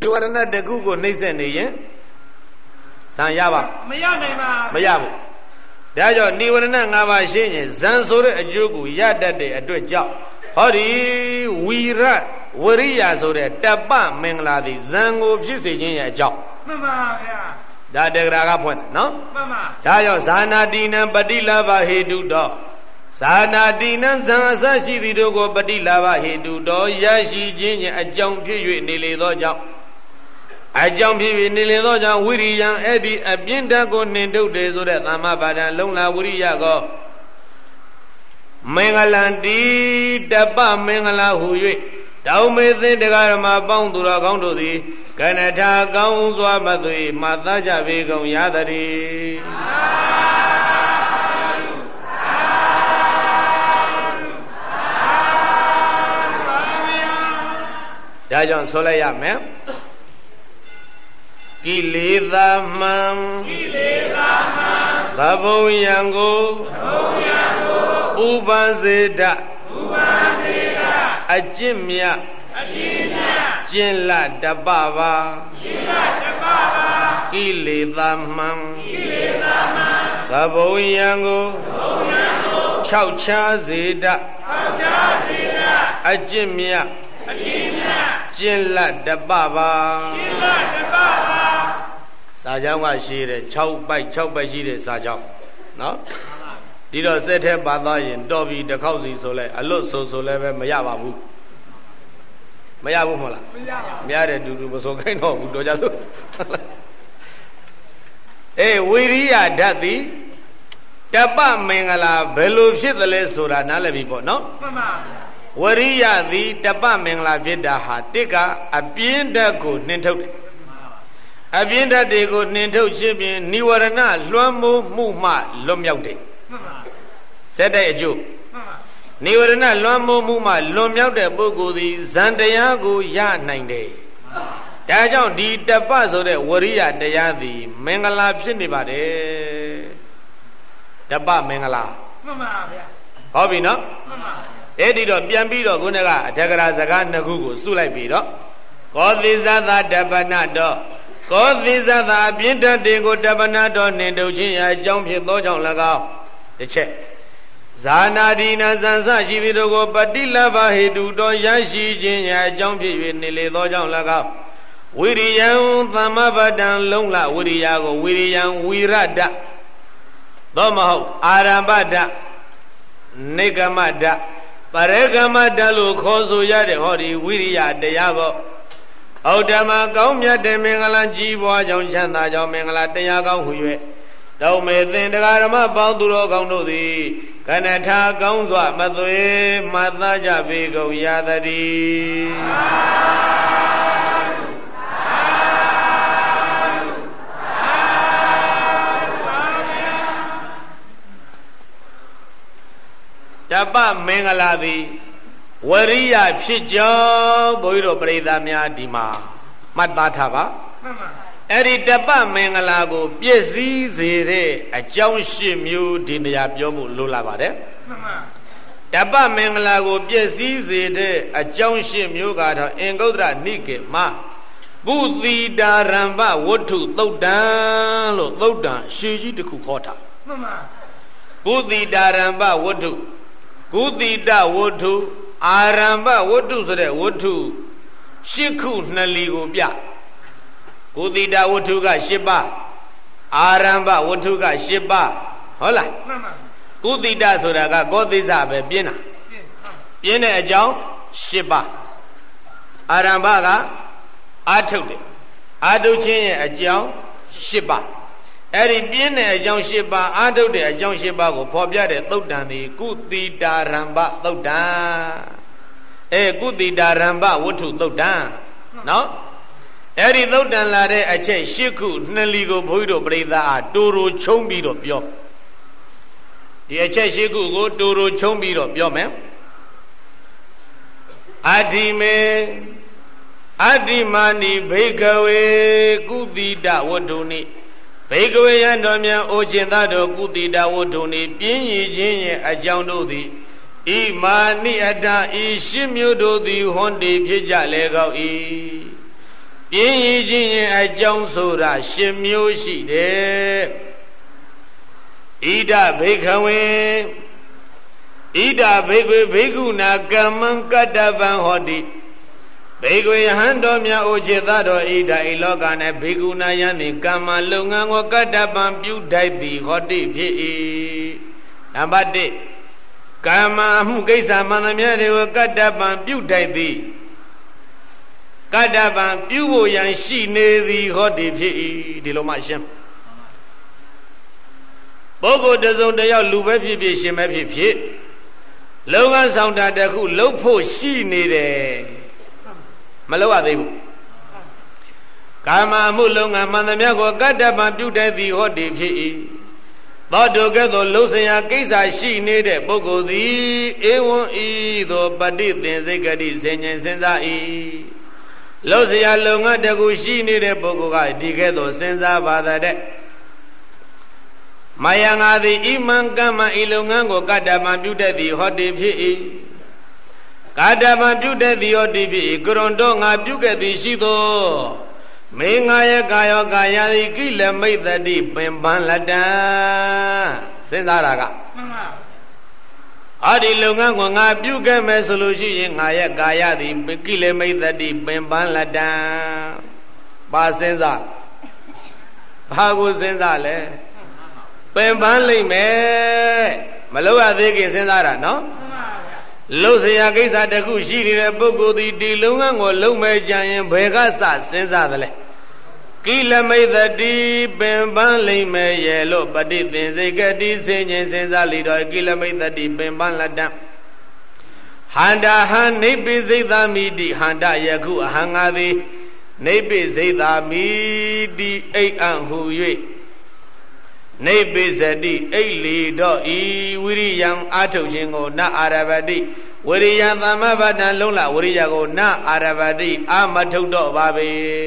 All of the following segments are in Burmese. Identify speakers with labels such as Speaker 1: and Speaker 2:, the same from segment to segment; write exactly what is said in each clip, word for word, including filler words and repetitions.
Speaker 1: နိဝရဏတခုကိုနှိမ့်ဆက်နေရင်ဇံရပါ
Speaker 2: မရနိုင်ပါ
Speaker 1: မရဘူးဒါကြောင့်နိဝရဏ၅ပါးရှင်းရင်ဇံဆိုတဲ့အကျိုးကိုရတတ်တဲ့အတွက်ကြောင့်ဟောဒီဝီရဝရိယဆိုတဲ့တပ္ပမင်္ဂလာသည်ဇံကိုဖြစ်စေခြင်းရဲ့အကြောင်း
Speaker 2: မှန်ပါဗျာ
Speaker 1: ဒါတက္ကရာကဖွင့်နော်
Speaker 2: မှန်ပါ
Speaker 1: ဒါကြောင့်ဇာနာတိနံပฏิလာဘဟေတုတောဇာနာတိနံဇံအစရှိသည်တို့ကိုပฏิလာဘဟေတုတောရရှိခြင်းရဲ့အကြောင်းဖြစ်၍နေလေသောကြောင့်အကြောင်းဖြစ်၍နေလေသောကြောင့်ဝိရိယံအဲ့ဒီအပြင်းဓာတ်ကိုနှင်ထုတ်တယ်ဆိုတဲ့သမ္မာပါဒံလုံလာဝိရိယကိုမင်္ဂလံတိတပ္ပမင်္ဂလာဟု၍တောင်းမေသင်တရားဓမ္မပေါင်းသူတော်ကောင်းတို့သည်ကနထာကောင်းစွာမသွေမှတ်သားကြပေကုန်ရသတည်းဒါကြောင့်ဆိုလိုက်ရမယ်ကိလေသာမှန်
Speaker 2: ကိလေသာမှန်
Speaker 1: သဘုံယံကို
Speaker 2: သဘုံယံကို
Speaker 1: ဥပံစေတ
Speaker 2: ဥပံစေတ
Speaker 1: အကျင့်မြတ်
Speaker 2: အကျင့်မြတ်
Speaker 1: ကျင့်လတပ္ပပါ
Speaker 2: ကျင့်လတပ္ပပါ
Speaker 1: ကိလေသာမှန်
Speaker 2: ကိလေသာမှန်
Speaker 1: သဘုံယံကို
Speaker 2: သဘုံယံကို
Speaker 1: ၆ချားစေတ
Speaker 2: ၆ချားစေတ
Speaker 1: အကျင့်မြတ်
Speaker 2: အကျင့်မြတ်
Speaker 1: ကျင့်လတပ္ပပါ
Speaker 2: ကျင့်လတပ္ပပါ
Speaker 1: စာကြောင်းကရှိတယ်၆ပိုက်၆ပိုက်ရှိတဲ့စာကြောင်းနော်ဒီတော့စက်ထဲပါသွားရင်တော်ပြီတစ်ခေါက်စီဆိုလဲအလွတ်ဆိုဆိုလဲပဲမရပါဘူးမရဘူးမဟုတ်လား
Speaker 2: မရပါဘူး
Speaker 1: မရတဲ့တူတူမဆိုခိုင်းတော့ဘူးတော်ကြစို့အေးဝိရိယဓာတ်သည်တပ္ပမင်္ဂလာဘယ်လိုဖြစ်သလဲဆိုတာနားလည်ပြီပေါ့နော်
Speaker 2: မှန်ပါ
Speaker 1: ဝရိယသည်တပ္ပမင်္ဂလာဖြစ်တာဟာတစ်ကအပြင်းဓာတ်ကိုနှင်ထုတ်တယ်အပြင်းဓာတ်တွေကိုနှင်ထုတ်ခြင်းဖြင့်និဝရဏလွှမ်းမိုးမှုမှလွတ်မြောက်တယ်
Speaker 2: မှန်ပါ
Speaker 1: စက်တဲ့အကျိုး
Speaker 2: မှန်ပါ
Speaker 1: និဝရဏလွှမ်းမိုးမှုမှလွတ်မြောက်တဲ့ပုဂ္ဂိုလ်သည်ဇန်တရားကိုရနိုင်တယ်ဒါကြောင့်ဒီတပ္ပဆိုတဲ့ဝရိယတရားသည်မင်္ဂလာဖြစ်နေပါတယ်တပ္ပမင်္ဂလာ
Speaker 2: မှန်ပါဗျာ
Speaker 1: ဟောပြီနော်
Speaker 2: မှန်ပါ
Speaker 1: အဲ့ဒီတော့ပြန်ပြီးတော့ခုနကအထက်ကရာစကားနှစ်ခုကိုစုလိုက်ပြီးတော့ကောသီဇသာတပ္ပနတောကောသီဇသာအပြင်းဓာတ်တွေကိုတပ္ပနတောနှင်ထုတ်ခြင်းအကြောင်းဖြစ်သောကြောင့်၎င်းတစ်ချက်ဇာနာဒီနာဇန်စရှိသည်တို့ကိုပฏิလဘဟေတုတော်ရရှိခြင်းအကြောင်းဖြစ်၍နေလေသောကြောင့်၎င်းဝိရိယံသမ္မပတံလုံလဝိရိယကိုဝိရိယံဝိရဒသောမဟုတ်အာရမ္ပဒနေကမဒပရကမတလို့ခေါ်ဆိုရတဲ့ဟောဒီဝိရိယတရားကိုဩဓမ္မကောင်းမြတ်တဲ့မင်္ဂလာကြီးပွားကြောင့်ချမ်းသာကြောင့်မင်္ဂလာတရားကောင်းဟူ၍တောင်းမေသင်တရားဓမ္မပေါင်းသူတော်ကောင်းတို့သည်ကနထာကောင်းစွာမသွေမှတ်သားကြပေကုန်ရသတည်းတပ္ပမင်္ဂလာသည်ဝရိယဖြစ်ကြောင်းဘုန်းကြီးတို့ပရိသတ်များဒီမှာမှတ်သားထားပါ
Speaker 2: မှန်ပါ
Speaker 1: အဲ့ဒီတပ္ပမင်္ဂလာကိုပြည့်စည်စေတဲ့အကြောင်းရှစ်မျိုးဒီနေရာပြောဖို့လိုလာပါတယ်
Speaker 2: မှန်ပါ
Speaker 1: တပ္ပမင်္ဂလာကိုပြည့်စည်စေတဲ့အကြောင်းရှစ်မျိုးကတော့အင်္ဂုတ္တရနိကေမှာပုသီတာရံပဝတ္ထုသုတ်တံလို့သုတ်တံရှည်ကြီးတစ်ခုခေါ်တာ
Speaker 2: မှန်ပါ
Speaker 1: ပုသီတာရံပဝတ္ထုကုသီတဝတ္ထုအာရမ္ပဝတ္ထုဆိုတဲ့ဝတ္ထုရှစ်ခုနှစ်လီကိုပြကုသီတဝတ္ထုကရှစ်ပါးအာရမ္ပဝတ္ထုကရှစ်ပါးဟုတ်လား
Speaker 2: မှန်ပါ
Speaker 1: ကုသီတဆိုတာကကောသိစ္စပဲပြင်းတာပြင်းတဲ့အကြောင်းရှစ်ပါးအာရမ္ပကအာထုတ်တယ်အာထုတ်ခြင်းရဲ့အကြောင်းရှစ်ပါးအဲ့ဒီပြင်းတဲ့အကြောင်းရှစ်ပါးအာထုတ်တဲ့အကြောင်းရှစ်ပါးကိုဖော်ပြတဲ့သုတ်တံဒီကုသီတာရမ္ပသုတ်တံအဲကုသီတာရမ္ပဝတ္ထုသုတ်တံနော်အဲ့ဒီသုတ်တံလာတဲ့အချက်ရှစ်ခုနှစ်လီကိုဘုန်းကြီးတို့ပြိဿအားတူတူချုံးပြီးတော့ပြောဒီအချက်ရှစ်ခုကိုတူတူချုံးပြီးတော့ပြောမယ်အဓိမေအဓိမာနိဘိကဝေကုသီတဝတ္ထုနိဘေကဝေယံတော်မြတ်အိုခြင်းသားတို့ကုတိတဝတ္ထုနိပြင်းရည်ခြင်းရဲ့အကြောင်းတို့သည်ဣမာနိအတ္တဤရှင်းမျိုးတို့သည်ဟွန်တေဖြစ်ကြလေကောက်၏ပြင်းရည်ချင်းရင်အကြောင်းဆိုတာရှင်မျိုးရှိတယ်ဣဒဘိက္ခဝေဣဒဘိက္ခွေဘိက္ခုနာကမ္မံကတ္တဗံဟောတိဘေကွေဟံတော်မြတ်အိုခြေသားတော်ဣဒဣလောကနဲ့ဘေကုဏယံသည်ကမ္မလုပ်ငန်းကိုကတ္တပံပြုထိုက်သည်ဟောတိဖြစ်၏နံပါတ်တစ်ကမ္မအမှုကိစ္စမှန်သမျှတွေကိုကတ္တပံပြုထိုက်သည်ကတ္တပံပြုဖို့ရန်ရှိနေသည်ဟောတိဖြစ်၏ဒီလိုမှရှင်းပုဂ္ဂိုလ်တစ်စုံတစ်ယောက်လူပဲဖြစ်ဖြစ်ရှင်ပဲဖြစ်ဖြစ်လုပ်ငန်းဆောင်တာတစ်ခုလုပ်ဖို့ရှိနေတယ်မလုပ်ရသေးဘူးကာမမှုလုံးငါမှန်သမျှကိုကတ္တပံပြုတတ်သည်ဟောတိဖြစ်၏သောတုကဲ့သို့လှုပ်ဆရာကိစ္စရှိနေတဲ့ပုဂ္ဂိုလ်သည်ဧဝံဤသို့ပฏิသင်္စိကတိစင်ញင်စဉ်းစား၏လှုပ်ဆရာလုံငါတကူရှိနေတဲ့ပုဂ္ဂိုလ်ကဒီကဲ့သို့စဉ်းစားပါတဲ့မယံငါသည်ဣမံကမ္မဤလုံငန်းကိုကတ္တပံပြုတတ်သည်ဟောတိဖြစ်၏ကာတပံပြုတဲ့သည်ယောတိဖြစ်ကရွန်တော်ငါပြုခဲ့သည်ရှိသောမေငါရဲ့ကာယောကာယသည်ကိလမိတ်တတိပင်ပန်းလက်တံစဉ်းစားတာကမှန်ပါအဲ့ဒီလုပ်ငန်းကိုငါပြုခဲ့မယ်ဆိုလို့ရှိရင်ငါရဲ့ကာယသည်ကိလမိတ်တတိပင်ပန်းလက်တံပါစဉ်းစားဘာကိုစဉ်းစားလဲပင်ပန်းလိမ့်မယ်မလုပ်ရသေးခင်စဉ်းစားတာနော်လှုပ်เสียကိစ္စတစ်ခုရှိနေတဲ့ပုဂ္ဂိုလ်ဒီဒီလုံငန်းကိုလုံမဲ့ကြရင်ဘယ်ကစစဉ်းစားသလဲကိလမိတ်တိပင်ပန်းလိမ့်မယ်ရဲ့လို့ပฏิသင်္စိကတိစင်ချင်းစဉ်းစားလိတော့ကိလမိတ်တိပင်ပန်းလက်တံဟန္တာဟံနိဗ္ဗိစိတ်သာမိတိဟန္တယခုအဟံငါသည်နိဗ္ဗိစိတ်သာမိတိအိတ်အံဟူ၍နိဗ္ဗိဇတိအိတ်လီတော့ဤဝိရိယံအာထုတ်ခြင်းကိုနအာရဗတိဝိရိယံသမ္မပတ္တံလုံးလဝိရိယကိုနအာရဗတိအာမထုတ်တော့ပါပဲ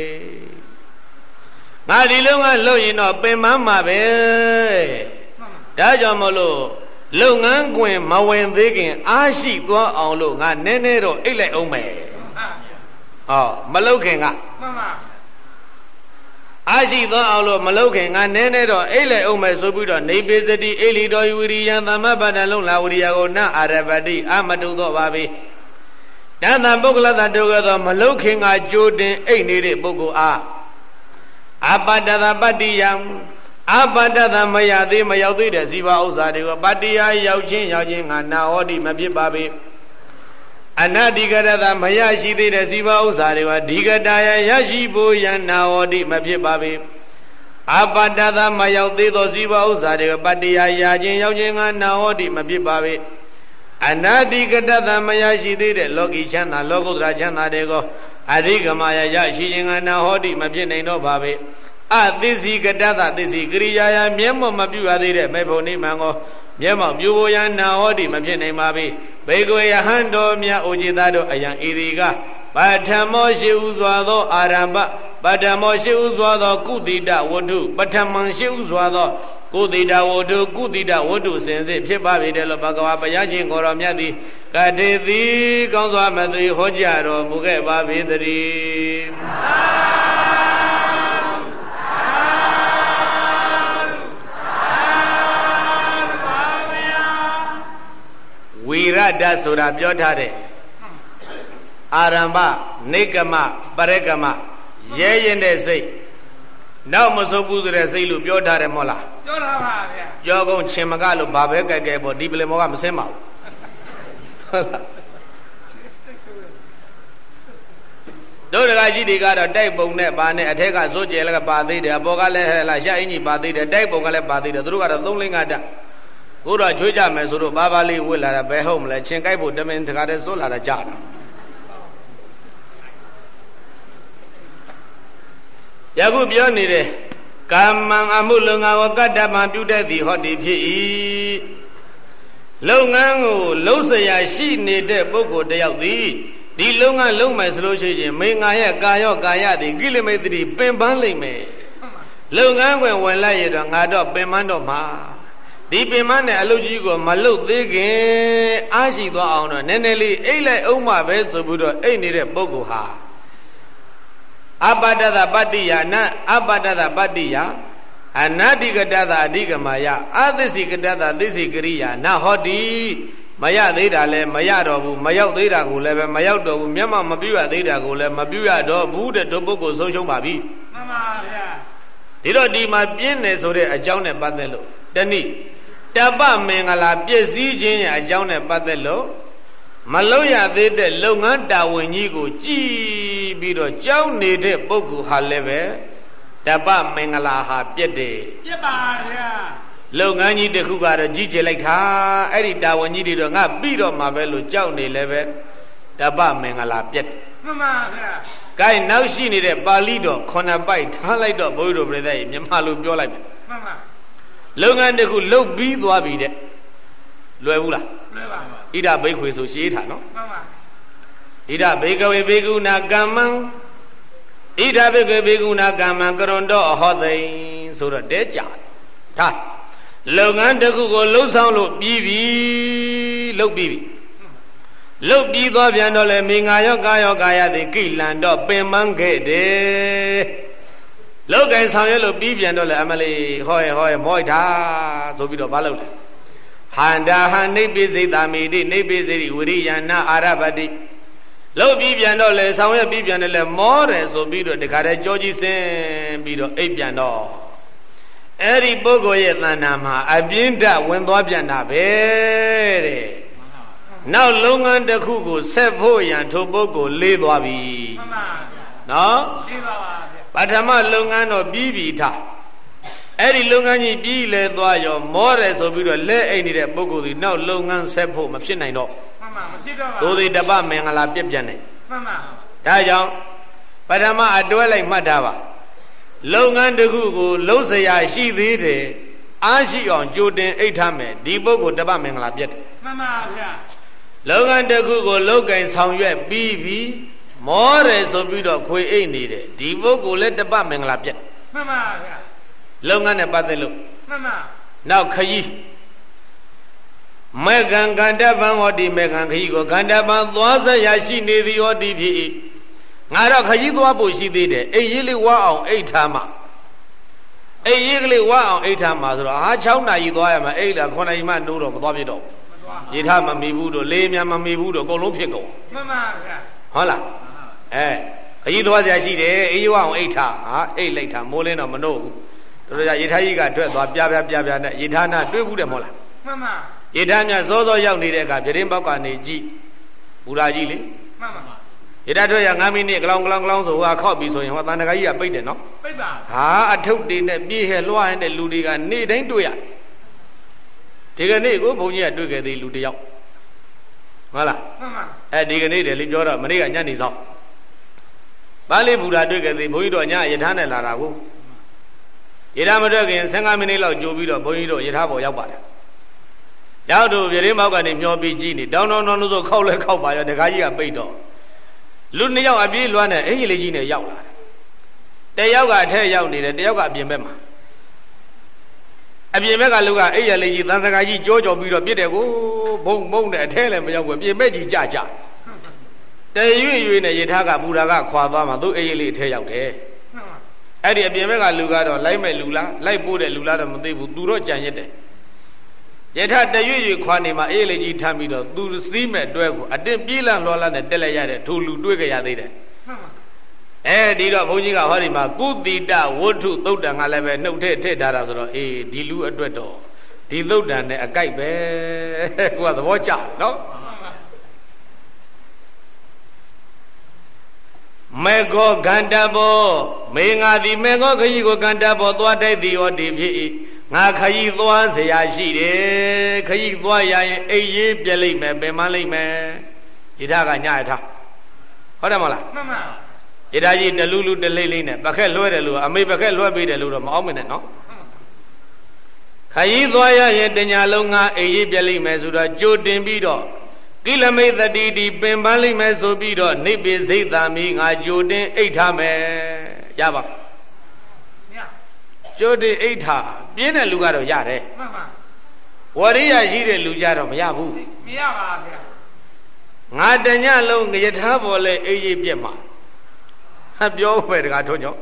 Speaker 1: ငါဒီလုံးကလှုပ်ရင်တော့ပင်မမှာပဲဒါကြောင့်မလို့လုပ်ငန်းကွင်မဝင်သေးခင်အားရှိသွားအောင်လို့ငါနည်းနည်းတော့အိတ်လိုက်အောင်မယ်ဟောမလုပ်ခင်ကမှန်ပါအားရှိသောအောင်လို့မလုပ်ခင်ငါနည်းနည်းတော့အိတ်လိုက်အောင်မယ်ဆိုပြီးတော့နေပိစတိအိလီတော်ဝိရိယံသမ္မပတ္တလုံးလာဝိရိယကိုနအာရဗတိအာမတုသောပါပဲတဏ္ဍပုဂ္ဂလတတုကသောမလုပ်ခင်ကကြိုတင်အိတ်နေတဲ့ပုဂ္ဂိုလ်အားအပတ္တသပတ္တိယံအပတ္တသမယသေးမရောက်သေးတဲ့ဇီဝဥစ္စာတွေကိုပတ္တိယရောက်ချင်းရောက်ချင်းငါနာဟောတိမဖြစ်ပါပေအနတိကရတမရရှိသေးတဲ့ဇီဝဥစ္စာတွေကဒီကတာယရရှိဖို့ယန္နာဟောတိမဖြစ်ပါပေအပတ္တသမရောက်သေးသောဇီဝဥစ္စာတွေကပတ္တိယရာချင်းရောက်ချင်းငါနာဟောတိမဖြစ်ပါပေအနတိကတသမရရှိသေးတဲ့လောကီချမ်းသာလောကုတ္တရာချမ်းသာတွေကိုအရိကမယရရှိခြင်းငါနာဟောတိမဖြစ်နိုင်တော့ပါပေအသစ္စိကတသသစ္စိကရိယာယမျက်မှောက်မပြုရသေးတဲ့မေဖို့နိမ္မာန်ကိုမျက်မှောက်ပြုဖို့ယနာဟောတိမဖြစ်နိုင်ပါပေဘေကွေယဟန်တော်မြတ်အိုจิตသားတို့အယံဤဒီကပထမောရှိဥစွာသောအာရမ္ဗပထမောရှိဥစွာသောကုတိတဝတ္ထုပထမံရှိဥစွာသောကုတိတဝတ္ထုကုတိတဝတ္ထုစင်စစ်ဖြစ်ပါပြီတယ်လို့ဘဂဝါဘုရားရှင်ကိုတော်မြတ်သည်ကတိတိကောင်းစွာမသိဟောကြားတော်မူခဲ့ပါပြီတည်းဝိရဒဆိုတာပြောထားတယ်အာရမ္ဗနေကမပရကမရဲရင်တဲ့စိတ်နောက်မစိုးဘူးဆိုတဲ့စိတ်လို့ပြောထားတယ်မဟုတ်လားပြောထားပါဗျာကြောကုန်းချင်းမကလို့ဘာပဲကြိုက်ကြဲပေါ့ဒီပလင်မောကမစင်းပါဘူးဟုတ်လားတို့တကကြီးတွေကတော့တိုက်ပုံနဲ့ပါနဲ့အထက်ကဇိုးကျဲလည်းပါသေးတယ်အပေါ်ကလည်းဟဲ့လားရှာအင်းကြီးပါသေးတယ်တိုက်ပုံကလည်းပါသေးတယ်သူတို့ကတော့သုံးလင်းကတဘုရားချွေးကြမယ်ဆိုတော့ဘာဘာလေးဝစ်လာတာဘယ်ဟုတ်မလဲချင်းကြိုက်ဖို့တမင်တကားတည်းစိုးလာတာကြာတာယခုပြောနေတယ်ကာမံအမှုလုံငါဝကတ္တပံပြုတတ်သည်ဟောတိဖြစ်၏လုပ်ငန်းကိုလုံးเสียရှိနေတဲ့ပုဂ္ဂိုလ်တယောက်သည်ဒီလုပ်ငန်းလုံးမယ်ဆိုလို့ရှိရင်မေငါရဲ့ကာယောကာယသည်ကိလမိတ်တိပင်ပန်းလိမ့်မယ်လုပ်ငန်းခွင်ဝင်လိုက်ရတော့ငါတော့ပင်ပန်းတော့မှာဒီပင်မနဲ့အလုပ်ကြီးကိုမလုပ်သေးခင်အားရှိသွားအောင်တော့နည်းနည်းလေးအိတ်လိုက်အောင်မှပဲဆိုပြီးတော့အိတ်နေတဲ့ပုဂ္ဂိုလ်ဟာအပတ္တသပတ္တိယနာအပတ္တသပတ္တိယအနာတိကတသအဓိကမာယအသစ္စိကတသသစ္စိကရိယာနာဟောတိမရသေးတာလည်းမရတော့ဘူးမရောက်သေးတာကိုလည်းပဲမရောက်တော့ဘူးမျက်မှောက်မပြုတ်ရသေးတာကိုလည်းမပြုတ်ရတော့ဘူးတဲ့တို့ပုဂ္ဂိုလ်ဆုံးရှုံးပါပြီ
Speaker 2: မှန်ပါဗျာ
Speaker 1: ဒီတော့ဒီမှာပြင်းတယ်ဆိုတဲ့အကြောင်းနဲ့ပတ်သက်လို့တနည်းတပ္ပမင်္ဂလာပြည့်စည်ခြင်းရဲ့အကြောင်းနဲ့ပတ်သက်လို့မလုံးရသေးတဲ့လုပ်ငန်းတာဝန်ကြီးကိုကြည်ပြီးတော့ကြောက်နေတဲ့ပုဂ္ဂိုလ်ဟာလည်းပဲတပ္ပမင်္ဂလာဟာပြည့်တယ်
Speaker 2: ပြည့်ပါဗျာ
Speaker 1: လုပ်ငန်းကြီးတစ်ခုကတော့ကြီးကျယ်လိုက်တာအဲ့ဒီတာဝန်ကြီးတွေတော့ငါပြီးတော့မှာပဲလို့ကြောက်နေလည်းပဲတပ္ပမင်္ဂလာပြည့်
Speaker 2: မှန်ပါဗျာ
Speaker 1: ကဲနောက်ရှိနေတဲ့ပါဠိတော်ခုနှစ်ပိုက်ထားလိုက်တော့ဘုရားတို့ပြိဿရဲ့မြန်မာလိုပြောလိုက်ပြီ
Speaker 2: မှန်ပါ
Speaker 1: လုပ်ငန်းတစ်ခုလုပ်ပြီးသွားပြီတဲ့လွယ်ဘူးလား
Speaker 2: လွယ်ပါပါ
Speaker 1: ဣဒဘိက္ခွေဆိုရှင်းထားနော်
Speaker 2: မှန်ပါ
Speaker 1: ဣဒဘိကဝေဘေကုဏကမ္မံဣဒဘိကဝေဘေကုဏကမ္မံကရွန်တော်အဟောသိဆိုတော့တဲကြထားလုပ်ငန်းတစ်ခုကိုလှုပ်ဆောင်လို့ပြီးပြီလုပ်ပြီးပြီလုတ်ပြီးသွားပြန်တော့လေမိငါယောကာယောကာယသည်ကိလန်တော့ပင်မန်းခဲ့တယ်လောက်ကင်ဆောင်ရွက်လို့ပြီးပြန်တော့လေအမလေးဟောရဟောရမော့တာဆိုပြီးတော့မလုပ်လေဟန္တာဟနိဗ္ဗိစိတ်တာမိတိနိဗ္ဗိစိတိဝိရိယနာအာရပတိလုတ်ပြီးပြန်တော့လေဆောင်ရွက်ပြီးပြန်တယ်လေမောတယ်ဆိုပြီးတော့တခါတည်းကြောကြီးစင်ပြီးတော့အိပ်ပြန်တော့အဲ့ဒီပုဂ္ဂိုလ်ရဲ့တဏ္ဍာမှာအပြင်းဓာတ်ဝင်သွားပြန်တာပဲတဲ့နောက်လုပ်ငန်းတစ်ခုကိုဆက်ဖို့ရန်ထိုပုဂ္ဂိုလ်လေးသွားပြီ
Speaker 2: မှန်ပါဗျာ
Speaker 1: နော်
Speaker 2: လေးပါပါဗျာ
Speaker 1: ပထမလုပ်ငန်းတော့ပြီးပြီထားအဲ့ဒီလုပ်ငန်းကြီးပြီးလေသွားရောမောတယ်ဆိုပြီးတော့လက်အိမ်နေတဲ့ပုဂ္ဂိုလ်ဒီနောက်လုပ်ငန်းဆက်ဖို့မဖြစ်နိုင်တော့
Speaker 2: မှန်ပါမဖြစ်တော့ပါ
Speaker 1: သို့သည်တပ္ပမင်္ဂလာပြည့်ပြန်တယ်
Speaker 2: မှန်ပါ
Speaker 1: ဒါကြောင့်ပထမအတွဲလိုက်မှတ်ထားပါလုပ်ငန်းတစ်ခုကိုလုံးစရာရှိသေးတယ်အားရှိအောင်ကြိုတင်အိတ်ထားမယ်ဒီပုဂ္ဂိုလ်တပ္ပမင်္ဂလာပြည့်တယ်
Speaker 2: မှန်ပါဗျာ
Speaker 1: လုပ်ငန်းတစ်ခုကိုလောက်ကင်ဆောင်ရွက်ပြီးပြီးမောတယ်ဆိုပြီးတော့ခွေအိတ်နေတယ်ဒီပုဂ္ဂိုလ်လည်းတပ္ပမင်္ဂလာပြတ်
Speaker 2: မှန်ပါဗျာ
Speaker 1: လုပ်ငန်းနဲ့ပတ်သက်လို့
Speaker 2: မှန်ပါ
Speaker 1: နောက်ခရီးမေကံကန္တပံဟောတိမေကံခရီးကိုကန္တပံသွားစရာရှိနေသည်ဟောတိဖြစ်၏ငါတော့ခရီးသွားဖို့ရှိသေးတယ်အိတ်ရေးလေးဝါအောင်အိတ်ထားမှအိတ်ရေးကလေးဝါအောင်အိတ်ထားမှဆိုတော့ဟာ၆နာရီသွားရမှာအိတ်လားခုနှစ်နာရီမှနိုးတော့မသွားပြတော့ရေထားမမီဘူးတို့လေးများမမီဘူးတို့အကုန်လုံးဖြစ်ကုန်
Speaker 2: မှန်ပါဗျာ
Speaker 1: ဟုတ်လားအဲခရီးသွားစရာရှိတယ်အေးဝအောင်အိတ်ထားဟာအိတ်လိုက်ထားမိုးလင်းတော့မနို့ဘူးတို့ရရေထားကြီးကထွက်သွားပြပြပြပြနဲ့ရေထားနာတွေ့ဘူးတယ်မဟုတ်လား
Speaker 2: မှန်ပါ
Speaker 1: ရေထားများစောစောရောက်နေတဲ့အခါပြတင်းပေါက်ကနေကြည့်ဘူရာကြီးလေ
Speaker 2: မှန်ပါ
Speaker 1: ရေထားထွက်ရ၅မိနစ်ကလောင်ကလောင်ကလောင်ဆိုဟာခောက်ပြီဆိုရင်ဟောတန်တကာကြီးကပိတ်တယ်နော်
Speaker 2: ပိတ်ပါ
Speaker 1: ဟာအထုပ်တွေနဲ့ပြေးဟဲလွှားနေတဲ့လူတွေကနေ့တိုင်းတွေ့ရဒီကနေ့ကိုဘုန်းကြီးကတွေ့ခဲ့သေးလူတယောက်ဟုတ်လား
Speaker 2: မှန်ပါ
Speaker 1: အဲဒီကနေ့တည်းလေးပြောတော့မနေ့ကညနေဆောင်ပါဠိဘူရာတွေ့ခဲ့သေးဘုန်းကြီးတို့ညရထားနဲ့လာတာကိုရထားမတွေ့ခင်၁၅မိနစ်လောက်ကြိုပြီးတော့ဘုန်းကြီးတို့ရထားပေါ်ရောက်ပါတယ်ရောက်တော့ပြတင်းမောက်ကနေမျောပြီးကြည့်နေတောင်းတောင်းတောင်းလို့ဆိုခောက်လဲခောက်ပါရောတခါကြီးကပိတ်တော့လူနှစ်ယောက်အပြေးလွှမ်းနေအင်ကြီးလေးကြီးနဲ့ရောက်လာတယ်တယောက်ကအထက်ရောက်နေတယ်တယောက်ကအပြင်ဘက်မှာအပြင်ဘက်ကလူကအိရလေးကြီးသံစကာကြီးကြောကြောပြီးတော့ပြစ်တယ်ကိုဘုံဘုံနဲ့အထဲလည်းမရောက်ဘူးအပြင်ဘက်ကြီးကြကြတရွေ့ရွေ့နဲ့ရထားကဘူရာကခွာသွားမှသူ့အိရလေးအထဲရောက်တယ်အဲ့ဒီအပြင်ဘက်ကလူကတော့လိုက်မဲ့လူလားလိုက်ပို့တဲ့လူလားတော့မသိဘူးသူတော့ကြံရစ်တယ်ရထားတရွေ့ရွေ့ခွာနေမှအိရလေးကြီးထမ်းပြီးတော့သူစီးမဲ့တွဲကိုအတင်းပြေးလန့်လွှားလန့်နဲ့တက်လိုက်ရတဲ့ထိုလူတွေ့ကြရသေးတယ်အဲဒီတော့ဘုန်းကြီးကဟောဒီမှာကုသီတဝဋ္ထုသုတ်တံကလည်းပဲနှုတ်ထည့်ထည့်ထားတာဆိုတော့အေးဒီလူအတွက်တော့ဒီသုတ်တံနဲ့အကြိုက်ပဲကိုကသဘောကျနော်မေဃောဂန္တဘောမေငါသည်မေဃောခရီးကိုဂန္တဘောသွားတိုက်သည်ဟောဒီဖြစ်၏ငါခရီးသွားเสียရှိတယ်ခရီးသွားရရင်အိပ်ရေးပြက်လိမ့်မယ်ပင်မလိမ့်မယ်ဣဒကညရထားဟုတ်တယ်မလား
Speaker 2: မှန်ပါ
Speaker 1: ဣဒကြီးတလူလူတလိမ့်လိမ့်နဲ့ပခက်လွှဲတယ်လို့အမေပခက်လွှဲပေးတယ်လို့တော့မအောင်မနဲ့နော်ခရီးသွားရရင်တညာလုံးငါအိပ်ရေးပြက်လိမ့်မယ်ဆိုတော့ကြိုတင်ပြီးတော့ကိလမိတ်တတိဒီပင်ပန်းလိမ့်မယ်ဆိုပြီးတော့နိဗ္ဗေစိတ်သာမိငါကြိုတင်အိတ်ထားမယ်ရပါကြိုတင်အိတ်ထားပြင်းတဲ့လူကတော့ရတယ်
Speaker 2: မှန်ပါ
Speaker 1: ဝရိယရှိတဲ့လူကြတော့မရဘူး
Speaker 2: မရပါဗျာ
Speaker 1: ငါတညလုံးယထာပေါ်လဲအိတ်ရေးပြက်မှာပြောပဲတကားထုံးကြော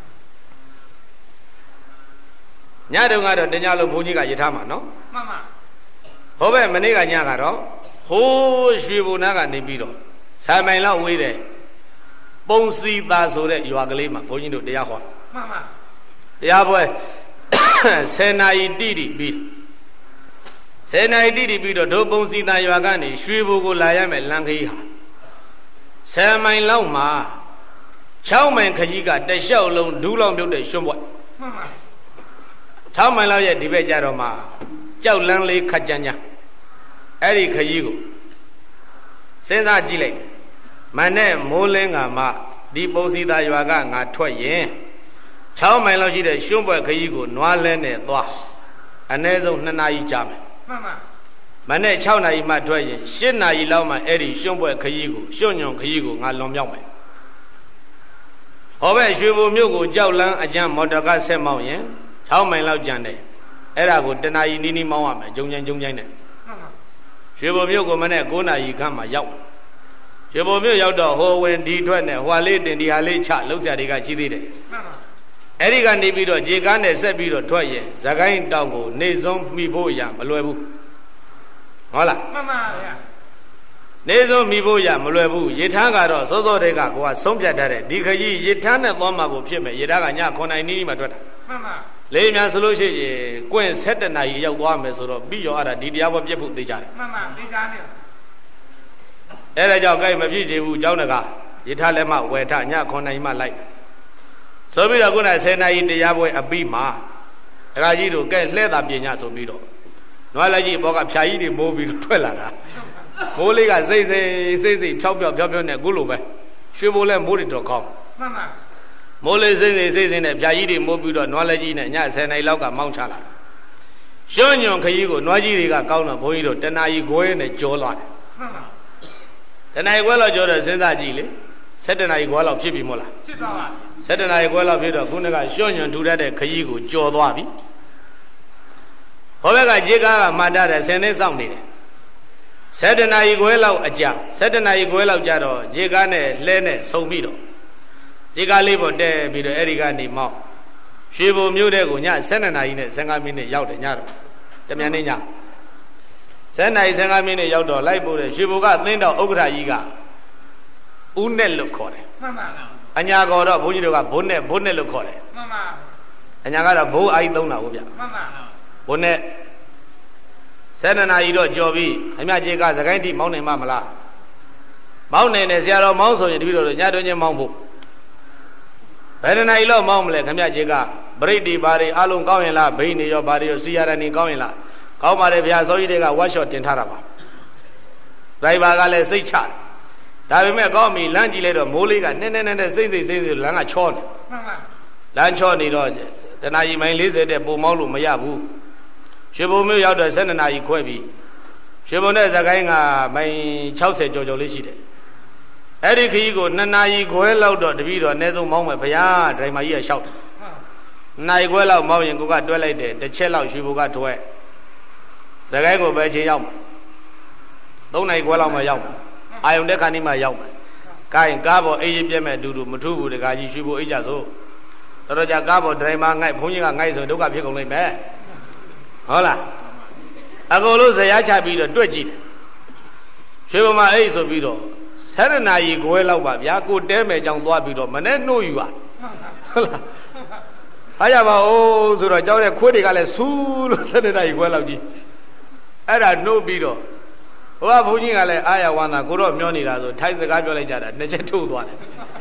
Speaker 1: ညတုန်းကတော့တညလုံးဘုန်းကြီးကယထာမှာနော်
Speaker 2: မှန်ပါ
Speaker 1: ဟောပဲမနေ့ကညကတော့ဟိုးရွှေဘုံနာကနေပြီးတော့ဆယ်မိုင်လောက်ဝေးတဲ့ပုံစီသာဆိုတဲ့ရွာကလေးမှာဘုန်းကြီးတို့တရားဟော
Speaker 2: မှန်ပါ
Speaker 1: တရားပွဲဆယ်နာရီတိတိပြီးဆယ်နာရီတိတိပြီးတော့ဒုပုံစီသာရွာကနေရွှေဘုံကိုလာရမယ်လမ်းခရီးဟာဆယ်မိုင်လောက်မှာ၆မိုင်ခကြီးကတလျှောက်လုံးဒူးလောက်မြုပ်တဲ့ရွှွန့်ပွဲ
Speaker 2: မှန်ပါ
Speaker 1: ၆မိုင်လောက်ရဲ့ဒီဘက်ကြတော့မှကြောက်လန်းလေးခတ်ကြမ်းကြမ်းအဲ့ဒီခကြီးကိုစဉ်းစားကြည့်လိုက်မနဲ့မိုးလင်းကမှဒီပုံစီသာရွာကငါထွက်ရင်၆မိုင်လောက်ရှိတဲ့ရွှွန့်ပွဲခကြီးကိုနွားလဲနဲ့သွားအနည်းဆုံးနှစ်နာရီကြာမယ်
Speaker 2: မှန်ပါ
Speaker 1: မနဲ့၆နာရီမှထွက်ရင်၈နာရီလောက်မှအဲ့ဒီရွှွန့်ပွဲခကြီးကိုရွှွန့်ညွန်ခကြီးကိုငါလွန်မြောက်မယ်ဟောပဲရွှေဘုံမြို့ကိုကြောက်လန်းအကျန်းမော်တော်ကားဆက်မောင်းရင်၆မိုင်လောက်ကျန်တယ်အဲ့ဒါကိုတနာရီနီးနီးမောင်းရမယ်ဂျုံကြိုင်ဂျုံကြိုင်နဲ့ရွှေဘုံမြို့ကိုမနဲ့၉နာရီခန့်မှရောက်ရွှေဘုံမြို့ရောက်တော့ဟိုဝင်ဒီထွက်နဲ့ဟွာလေးတင်ဒီဟာလေးချလှုပ်ရှားတွေကရှိသေးတယ်အဲ့ဒီကနေပြီးတော့ခြေကားနဲ့ဆက်ပြီးတော့ထွက်ရင်ဇကိုင်းတောင်ကိုနေစုံမိဖို့ရမလွယ်ဘူးဟုတ်လား
Speaker 2: မှန်ပါဗျာ
Speaker 1: နေစုံမိဖို့ရမလွယ်ဘူးရေထမ်းကတော့စောစောတည်းကကိုကဆုံးဖြတ်တတ်တယ်ဒီခကြီးရေထမ်းနဲ့သွားမှာကိုဖြစ်မယ်ရေထမ်းကညခုနှစ်နာရီနီးမှထွက်တာ
Speaker 2: မှန်ပါ
Speaker 1: လေးများဆိုလို့ရှိရင်ကွင့်၁၇နာရီရောက်သွားမယ်ဆိုတော့ပြီးရောအဲ့ဒါဒီတရားပွဲပြည့်ဖို့သိကြတယ်
Speaker 2: မှန်ပါသိကြတယ်
Speaker 1: အဲ့ဒါကြောင့်ကြိုက်မပြည့်ချင်ဘူးเจ้าနကရေထလည်းမှဝယ်ထညခုနှစ်နာရီမှလိုက်ဆိုပြီးတော့ခုနဆယ်နာရီတရားပွဲအပြီးမှာဒကာကြီးတို့ကဲလှဲ့တာပညာဆိုပြီးတော့နွားလိုက်ကြီးဘောကဖြာကြီးတွေမိုးပြီးထွက်လာတာမိုးလေးကစိတ်စိတ်စိတ်စိတ်ဖြောက်ဖြောက်ဖြောက်ဖြောက်နဲ့ခုလိုပဲရွှေဘိုးလဲမိုးတွေတော့ကောင်း
Speaker 2: မှန်ပါ
Speaker 1: မိုးလေးစိတ်စိတ်စိတ်စိတ်နဲ့ဖြာကြီးတွေမိုးပြီးတော့နွားလိုက်ကြီးနဲ့ညဆယ်နာရီလောက်ကမောင်းချလာရွှွန့်ညွန်ခကြီးကိုနွားကြီးတွေကကောင်းတော့ဘုန်းကြီးတို့တနာရီခွဲနဲ့ကြောလာတယ်
Speaker 2: မှန်ပါ
Speaker 1: တနာရီခွဲလောက်ကြောတော့စဉ်းစားကြည့်လေ၁၇နာရီခွဲလောက်ဖြစ်ပြီမို့လား
Speaker 2: ဖြစ်သွားပါ
Speaker 1: ၁၇နာရီခွဲလောက်ဖြစ်တော့ခုနကရွှွန့်ညွန်ထူတတ်တဲ့ခကြီးကိုကြော်သွားပြီဟောဘက်ကခြေကားကမှတ်တတ်တယ်ဆယ်နှစ်စောင့်နေတယ်၁၇နာရီခွဲလောက်အကြာ၁၇နာရီခွဲလောက်ကြာတော့ခြေကားနဲ့လှဲနဲ့ဆုံပြီးတော့ခြေကားလေးပေါ်တဲပြီးတော့အဲ့ဒီကနေမောက်ရွှေဘုံမြို့တဲ့ကိုည၁၂နာရီနဲ့၁၅မိနစ်ရောက်တယ်ညတော့တမြန်နေ့ည၁၂နာရီ၁၅မိနစ်ရောက်တော့လိုက်ပို့တယ်ရွှေဘုံကသင်းတော်ဥက္ကဋ္ဌကြီးကဦးနဲ့လို့ခေါ်တယ်
Speaker 2: မှန်ပါ
Speaker 1: အညာကောတော့ဘုန်းကြီးတို့ကဘုန်းနဲ့ဘုန်းနဲ့လို့ခေါ်တယ်
Speaker 2: မှန်ပါ
Speaker 1: အညာကတော့ဘိုးအာကြီးသုံးတာဟုတ်ဗျ
Speaker 2: မှန်ပါ
Speaker 1: ဘုန်းနဲ့၁၂နာရီတော့ကြော်ပြီးအမြကျေကစကိုင်းတိမောင်းနိုင်မှာမလားမောင်းနိုင်တယ်ဆရာတော်မောင်းဆိုရင်တပည့်တော်ညတွင်းချင်းမောင်းဖို့ဘယ်နာရီလောက်မောင်းမလဲခမကျေကပရိတ်ဒီဘာတွေအလုံးကောင်းရင်လားဘိန်းနေရောဘာတွေရောစီရရနေကောင်းရင်လားကောင်းပါတယ်ဗျာစောကြီးတွေကဝတ်ရှော့တင်ထားတာပါဒရိုင်ဘာကလည်းစိတ်ချဒါပေမဲ့ကောင်းပြီလမ်းကြည့်လိုက်တော့မိုးလေးကနည်းနည်းနည်းနည်းစိမ့်စိမ့်စိမ့်စိမ့်လမ်းကချောနေ
Speaker 2: မှန်ပါ
Speaker 1: လမ်းချောနေတော့တနာရီမိုင်၄၀တဲ့ပုံမောင်းလို့မရဘူးရွှေဘုံမြို့ရောက်တော့၁၂နာရီခွဲပြီရွှေဘုံနဲ့ဇကိုင်းကမိုင်၆၀ကျော်ကျော်လေးရှိတယ်အဲ့ဒီခကြီးကိုနှစ်နာရီခွဲလောက်တော့တပည့်တော်အနည်းဆုံးမောင်းမယ်ဗျာဒရိုင်မာကြီးကရှောက်တယ်နိုင်ခွဲလောက်မောင်းရင်ကိုကတွဲလိုက်တယ်တစ်ချက်လောက်ရွှေဘုံကတွဲဇကိုင်းကိုပဲချင်းရောက်မှာ၃နိုင်ခွဲလောက်မှရောက်မှာအာယုန်တက်ခါနီးမှရောက်မှာကိုင်းကားပေါ်အေးရေးပြက်မဲ့အတူတူမထူးဘူးတခါကြီးရွှေဘုံအိတ်ကြဆိုတော်တော်ကြာကားပေါ်ဒရိုင်မာငိုက်ဘုန်းကြီးကငိုက်ဆိုဒုက္ခဖြစ်ကုန်လိမ့်မယ်ဟုတ်လားအကုန်လုံးဇရာချပြီးတော့တွက်ကြည့်တယ်ရွှေဘုံမှာအိတ်ဆိုပြီးတော့ဆယ်နာရီခွဲလောက်ပါဗျာကိုတဲမယ်ကြောင်သွားပြီးတော့မနဲ့နှို့ယူပါဟုတ်လားအားရပါဦးဆိုတော့ကြောက်တဲ့ခွေးတွေကလည်းဆူးလို့ဆယ်နာရီခွဲလောက်ကြီးအဲ့ဒါနှို့ပြီးတော့ဟိုကဘုန်းကြီးကလည်းအာရဝန္တာကိုတော့မျောနေတာဆိုထိုင်စကားပြောလိုက်ကြတာနှစ်ချက်ထိုးသွားတယ်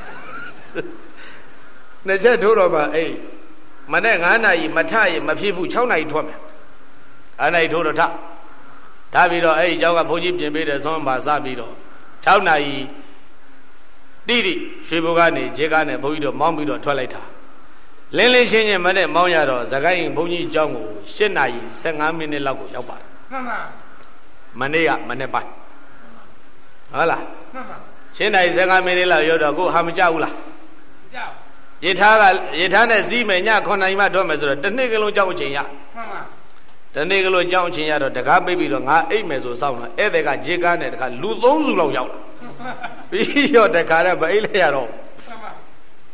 Speaker 1: နှစ်ချက်ထိုးတော့မှအေးမနဲ့၅နာရီမထရင်မဖြစ်ဘူး၆နာရီထွက်မယ်အဲ့နာရီထိုးတော့ထဒါပြီးတော့အဲ့ဒီကျောင်းကဘုန်းကြီးပြင်ပေးတယ်သွန်းပါစပြီးတော့၆နာရီတိတိရွှေဘုံကနေခြေကားနဲ့ဘုန်းကြီးတို့မောင်းပြီးတော့ထွက်လိုက်တာလင်းလင်းချင်းချင်းမနဲ့မောင်းရတော့ဇကိုင်းဘုန်းကြီးကျောင်းကို၈နာရီ၁၅မိနစ်လောက်ကိုရောက်ပါတယ်
Speaker 2: မှန်ပါ
Speaker 1: မနေ့ကမနေ့ပိုင်းဟုတ်လား
Speaker 2: မှန်ပါ
Speaker 1: ၈နာရီ၁၅မိနစ်လောက်ရောက်တော့ကိုဟာမကြောက်ဘူးလား
Speaker 2: ကြောက်
Speaker 1: ရထားကရထားနဲ့စီးမယ်ညခုနှစ်နာရီမှတော့မယ်ဆိုတော့တစ်နှစ်ကလေးကြောက်အချိန်ရ
Speaker 2: မှန်ပါ
Speaker 1: တနေ့ကလေးကြောက်အချိန်ရတော့တကားပိတ်ပြီးတော့ငါအိတ်မယ်ဆိုစောင့်လာဧည့်သည်ကခြေကားနဲ့တခါလူသုံးစုလောက်ရောက်လာပြီးတော့တခါတော့မအိတ်လိုက်ရတော့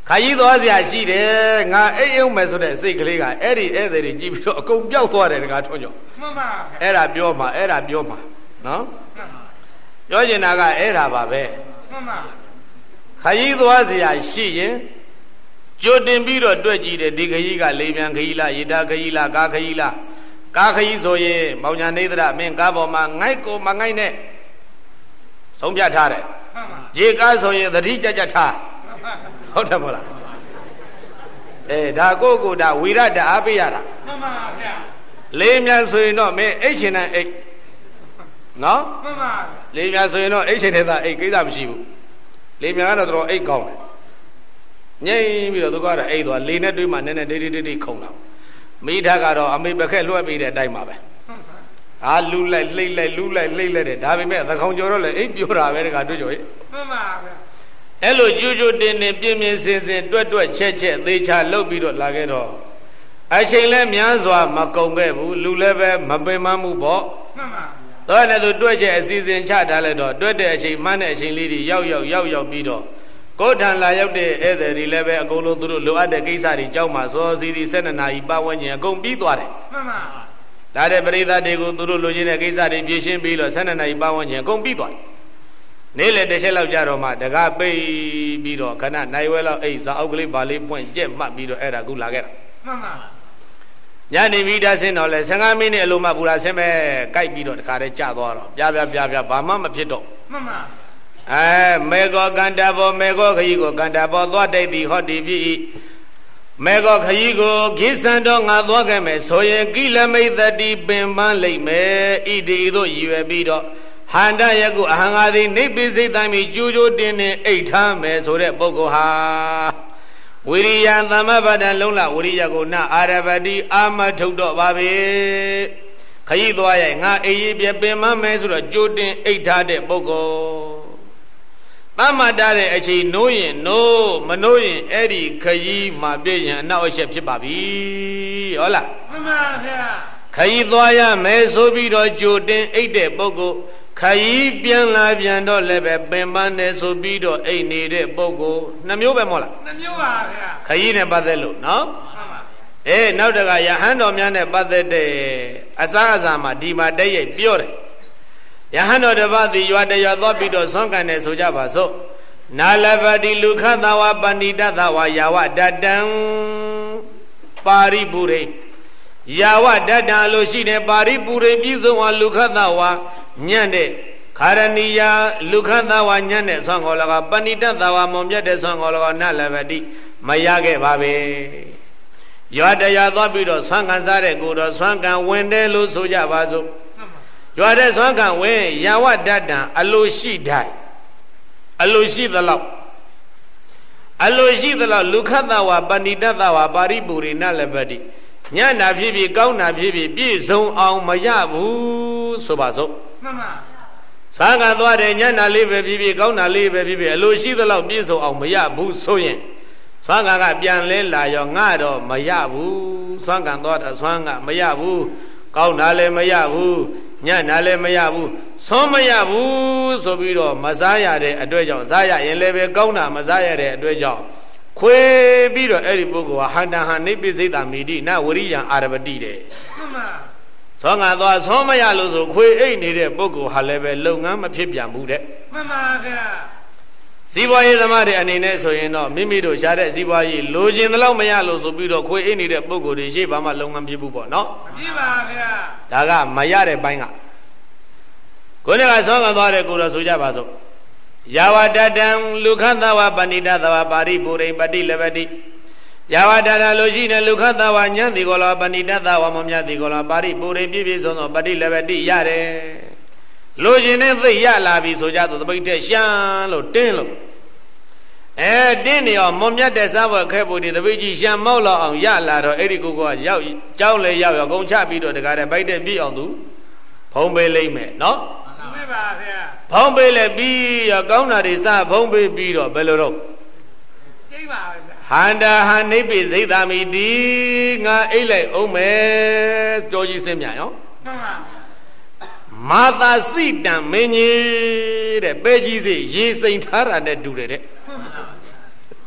Speaker 1: ခါကြီးသွားเสียရှိတယ်ငါအိမ်အောင်မယ်ဆိုတဲ့စိတ်ကလေးကအဲ့ဒီဧည့်သည်တွေကြည့်ပြီးတော့အကုန်ပြောက်သွားတယ်တကားထွန်းကျော်
Speaker 2: မှန်ပါ
Speaker 1: အဲ့ဒါပြောမှာအဲ့ဒါပြောမှာနော်ပြောချင်တာကအဲ့ဒါပါပဲ
Speaker 2: မှန်ပါ
Speaker 1: ခါကြီးသွားเสียရှိရင်ကြိုတင်ပြီးတော့တွေ့ကြည့်တယ်ဒီခကြီးကလေပြန်ခကြီးလားရေတာခကြီးလားကားခကြီးလားကားခကြီးဆိုရင်မောင်ညာနေသရမင်းကားပေါ်မှာငိုက်ကိုမငိုက်နဲ့ဆုံးဖြတ်ထားတယ်ရေကားဆိုရင်သတိကြကြထားဟုတ်တယ်မဟုတ်လားအဲဒါကိုကိုဒါဝိရတအားပေးရတာ
Speaker 2: မှန်ပါဗျာ
Speaker 1: လေးမြန်ဆိုရင်တော့မင်းအိတ်ချင်တဲ့အိတ်နော်
Speaker 2: မှန်ပါ
Speaker 1: လေးမြန်ဆိုရင်တော့အိတ်ချင်တဲ့သားအိတ်ကိစ္စမရှိဘူးလေးမြန်ကတော့တော်အိတ်ကောင်းတယ်ငိမ့်ပြီးတော့သူကတော့အိတ်သွားလေနဲ့တွေးမှနည်းနည်းတိတိတိတိခုံလာမိသားကတော့အမေပခက်လွှဲပြီးတဲ့အတိုင်းပါပဲအာလူလိုက်လှိမ့်လိုက်လူလိုက်လှိမ့်လိုက်တယ်ဒါပေမဲ့သခေါင်ကျော်တော့လေအိတ်ပြိုတာပဲတကတွေ့ကြရဲ့
Speaker 2: မှန်ပါဗျာ
Speaker 1: အဲ့လိုကြိုးကြိုးတင်တင်ပြင်းပြင်းစင်စင်တွက်တွက်ချက်ချက်သေးချလှုပ်ပြီးတော့လာခဲ့တော့အချိန်လဲများစွာမကုန်ခဲ့ဘူးလူလည်းပဲမပင်မမှုပေါ့
Speaker 2: မှန်ပါ
Speaker 1: တော့လည်းသူတွက်ချက်အစီအစဉ်ချထားလိုက်တော့တွက်တဲ့အချိန်မှန်းတဲ့အချိန်လေးတွေရောက်ရောက်ရောက်ရောက်ပြီးတော့ကိုယ်ထံလာရောက်တဲ့ဧည့်သည်တွေလည်းပဲအကုန်လုံးသူတို့လိုအပ်တဲ့ကိစ္စတွေကြောက်မှစောစီစီ၁၂နာရီပတ်ဝန်းကျင်အကုန်ပြီးသွားတယ်
Speaker 2: မှန်ပါ
Speaker 1: ဒါတဲ့ပရိသတ်တွေကိုသူတို့လိုချင်တဲ့ကိစ္စတွေဖြည့်ရှင်းပြီးတော့၁၂နာရီပတ်ဝန်းကျင်အကုန်ပြီးသွားတယ်နေ့လေတစ်ချက်လောက်ကြတော့မှတကားပိတ်ပြီးတော့ခဏနိုင်ဝဲလောက်အိတ်စာအုပ်ကလေးပါလေးပွင့်ကြက်မှတ်ပြီးတော့အဲ့ဒါခုလာခဲ့တာ
Speaker 2: မှန်ပါ
Speaker 1: ညနေပြီးသားဆင်းတော့လဲ၁၅မိနစ်အလိုမှပူလာဆင်းမဲ့ကြိုက်ပြီးတော့တခါတည်းကြာသွားတော့ပြပြပြပြဘာမှမဖြစ်တော့
Speaker 2: မှန်ပါ
Speaker 1: အဲမေကောကန္တာဘောမေကောခရီကိုကန္တာဘောသွားတိုက်သည်ဟောတိပြီမေကောခရီကိုခိစံတော့ငါသွားခဲ့မယ်ဆိုရင်ကိလမိတ်တတိပင်ပန်းလိမ့်မယ်ဣတိတို့ရည်ရွယ်ပြီးတော့ဟန္တယကုအဟံငါသည်နေပိစိတ်တိုင်းမီကြိုးကြိုးတင်းတင်းအိတ်ထားမယ်ဆိုတဲ့ပုဂ္ဂိုလ်ဟာဝိရိယသမ္မပဒံလုံးလဝိရိယကိုနအာရပတိအာမထုတ်တော့ပါပဲခရီးသွားရိုင်ငါအေးရပြပင်မမယ်ဆိုတော့ကြိုးတင်းအိတ်ထားတဲ့ပုဂ္ဂိုလ်သမ္မာတာတဲ့အချိန်နိုးရင်နိုးမနိုးရင်အဲ့ဒီခရီးမှာပြည့်ရင်အနောက်အချက်ဖြစ်ပါပြီဟုတ်လား
Speaker 2: မှန်ပါဗျာ
Speaker 1: ခရီးသွားရမယ်ဆိုပြီးတော့ကြိုတင်အိတ်တဲ့ပုဂ္ဂိုလ်ခရီးပြန်လာပြန်တော့လည်းပဲပင်ပန်းနေဆိုပြီးတော့အိတ်နေတဲ့ပုဂ္ဂိုလ်နှမျိုးပဲမဟုတ်လား
Speaker 2: နှမျိုးပါဗျာ
Speaker 1: ခရီးနဲ့ပတ်သက်လို့နော်
Speaker 2: မှန်ပါ
Speaker 1: အေးနောက်တကယဟန်တော်များနဲ့ပတ်သက်တဲ့အစားအစာမှာဒီမှာတည့်ရိပ်ပြောတယ်ယဟန်တော်တစ်ပါးသည်ရွာတရွာသွားပြီးတော့ဆွမ်းကန်တယ်ဆိုကြပါစို့နာလပတိလူခသဝပဏိတသဝယာဝတတံပါရိပုရိယာဝတတံလို့ရှိတယ်ပါရိပုရိပြည့်စုံအောင်လူခသဝညံ့တဲ့ခါရဏီယာလူခသဝညံ့တဲ့ဆွမ်းခေါ်လကပဏိတသဝမုံမြတ်တဲ့ဆွမ်းခေါ်လကနာလပတိမရခဲ့ပါပဲရွာတရွာသွားပြီးတော့ဆွမ်းကန်စားတဲ့ကိုတော့ဆွမ်းကန်ဝင်တယ်လို့ဆိုကြပါစို့ရွာတဲ့ဆွမ်းခံဝင်ယာဝတတံအလိုရှိတိုင်းအလိုရှိသလောက်အလိုရှိသလောက်လူခတ္တဝပဏိတတဝပါရိပုရိနလပတိညနာဖြစ်ဖြစ်ကောင်းတာဖြစ်ဖြစ်ပြည့်စုံအောင်မရဘူးဆိုပါစို့
Speaker 2: မှန်ပါ
Speaker 1: ဆွမ်းခံသွားတယ်ညနာလေးပဲဖြစ်ဖြစ်ကောင်းတာလေးပဲဖြစ်ဖြစ်အလိုရှိသလောက်ပြည့်စုံအောင်မရဘူးဆိုရင်ဆွမ်းခံကပြန်လဲလာရောငါတော့မရဘူးဆွမ်းခံသွားတာဆွမ်းကမရဘူးကောင်းတာလည်းမရဘူးညနာလည်းမရဘူးဆုံးမရဘူးဆိုပြီးတော့မစားရတဲ့အတွက်ကြောင့်စားရရင်လည်းပဲကောင်းတာမစားရတဲ့အတွက်ကြောင့်ခွေပြီးတော့အဲ့ဒီပုဂ္ဂိုလ်ဟာဟန္တဟံနိပိစိတမိတိနဝရိယံအာရပတိတဲ့
Speaker 2: မှန်ပါ
Speaker 1: သောငါသွားဆုံးမရလို့ဆိုခွေအိတ်နေတဲ့ပုဂ္ဂိုလ်ဟာလည်းပဲလုပ်ငန်းမဖြစ်ပြန်ဘူးတဲ့
Speaker 2: မှန်ပါဗျာ
Speaker 1: ဇီဝရေးသမားတွေအနေနဲ့ဆိုရင်တော့မိမိတို့ရှားတဲ့ဇီဝရေးလိုချင်သလောက်မရလို့ဆိုပြီးတော့ခွေအိတ်နေတဲ့ပုဂ္ဂိုလ်တွေရှေ့ဘာမှလုပ်ငန်းဖြစ်ဘူးပေါ့နော်
Speaker 2: မဖြစ်ပါဗျာ
Speaker 1: ဒါကမရတဲ့ဘိုင်းကကိုယ်ကဆောင်းကသွားတဲ့ကိုယ်တော်ဆိုကြပါစို့ယာဝတတံလူခသဝပဏိတသဝပါရိပုရိပတိလပတိယာဝတတလို့ရှိတဲ့လူခသဝညံ့တိကောလောပဏိတသဝမမြတ်တိကောလောပါရိပုရိပြည့်ပြည့်စုံစုံပတိလပတိရတယ်လူရှင်နဲ့သိရလာပြီဆိုကြတော့သပိတ်တဲ့ရှမ်းလို့တင်းလို့အဲတင်းနေအောင်မမြတ်တဲ့စားဘွယ်ခဲဖို့ဒီသပိတ်ကြီးရှမ်းမောက်လောက်အောင်ရလာတော့အဲ့ဒီကိုကရောက်ကြောင်းလေရောက်ရောက်ကုန်ချပြီးတော့တကားတဲ့ဗိုက်တဲ့ပြည့်အောင်သူဖုံးပေးလိုက်မယ်နော်
Speaker 2: ပါဗျာ
Speaker 1: ဖုံးပေးလဲပြီးရကောင်းတာတွေစဖုံးပေးပြီးတော့ဘယ်လိုတော့
Speaker 2: ကျိပါဗျာ
Speaker 1: ဟန္တာဟနိပိစိတ်သာမိတိငါအိတ်လိုက်အောင်မယ်ကြောကြီးစင်းမြန်ရော
Speaker 2: မှန်ပါ
Speaker 1: မာသာစိတံမင်းကြီးတဲ့ပဲကြီးစိရေစိန်ထားတာနဲ့တူတယ်တဲ့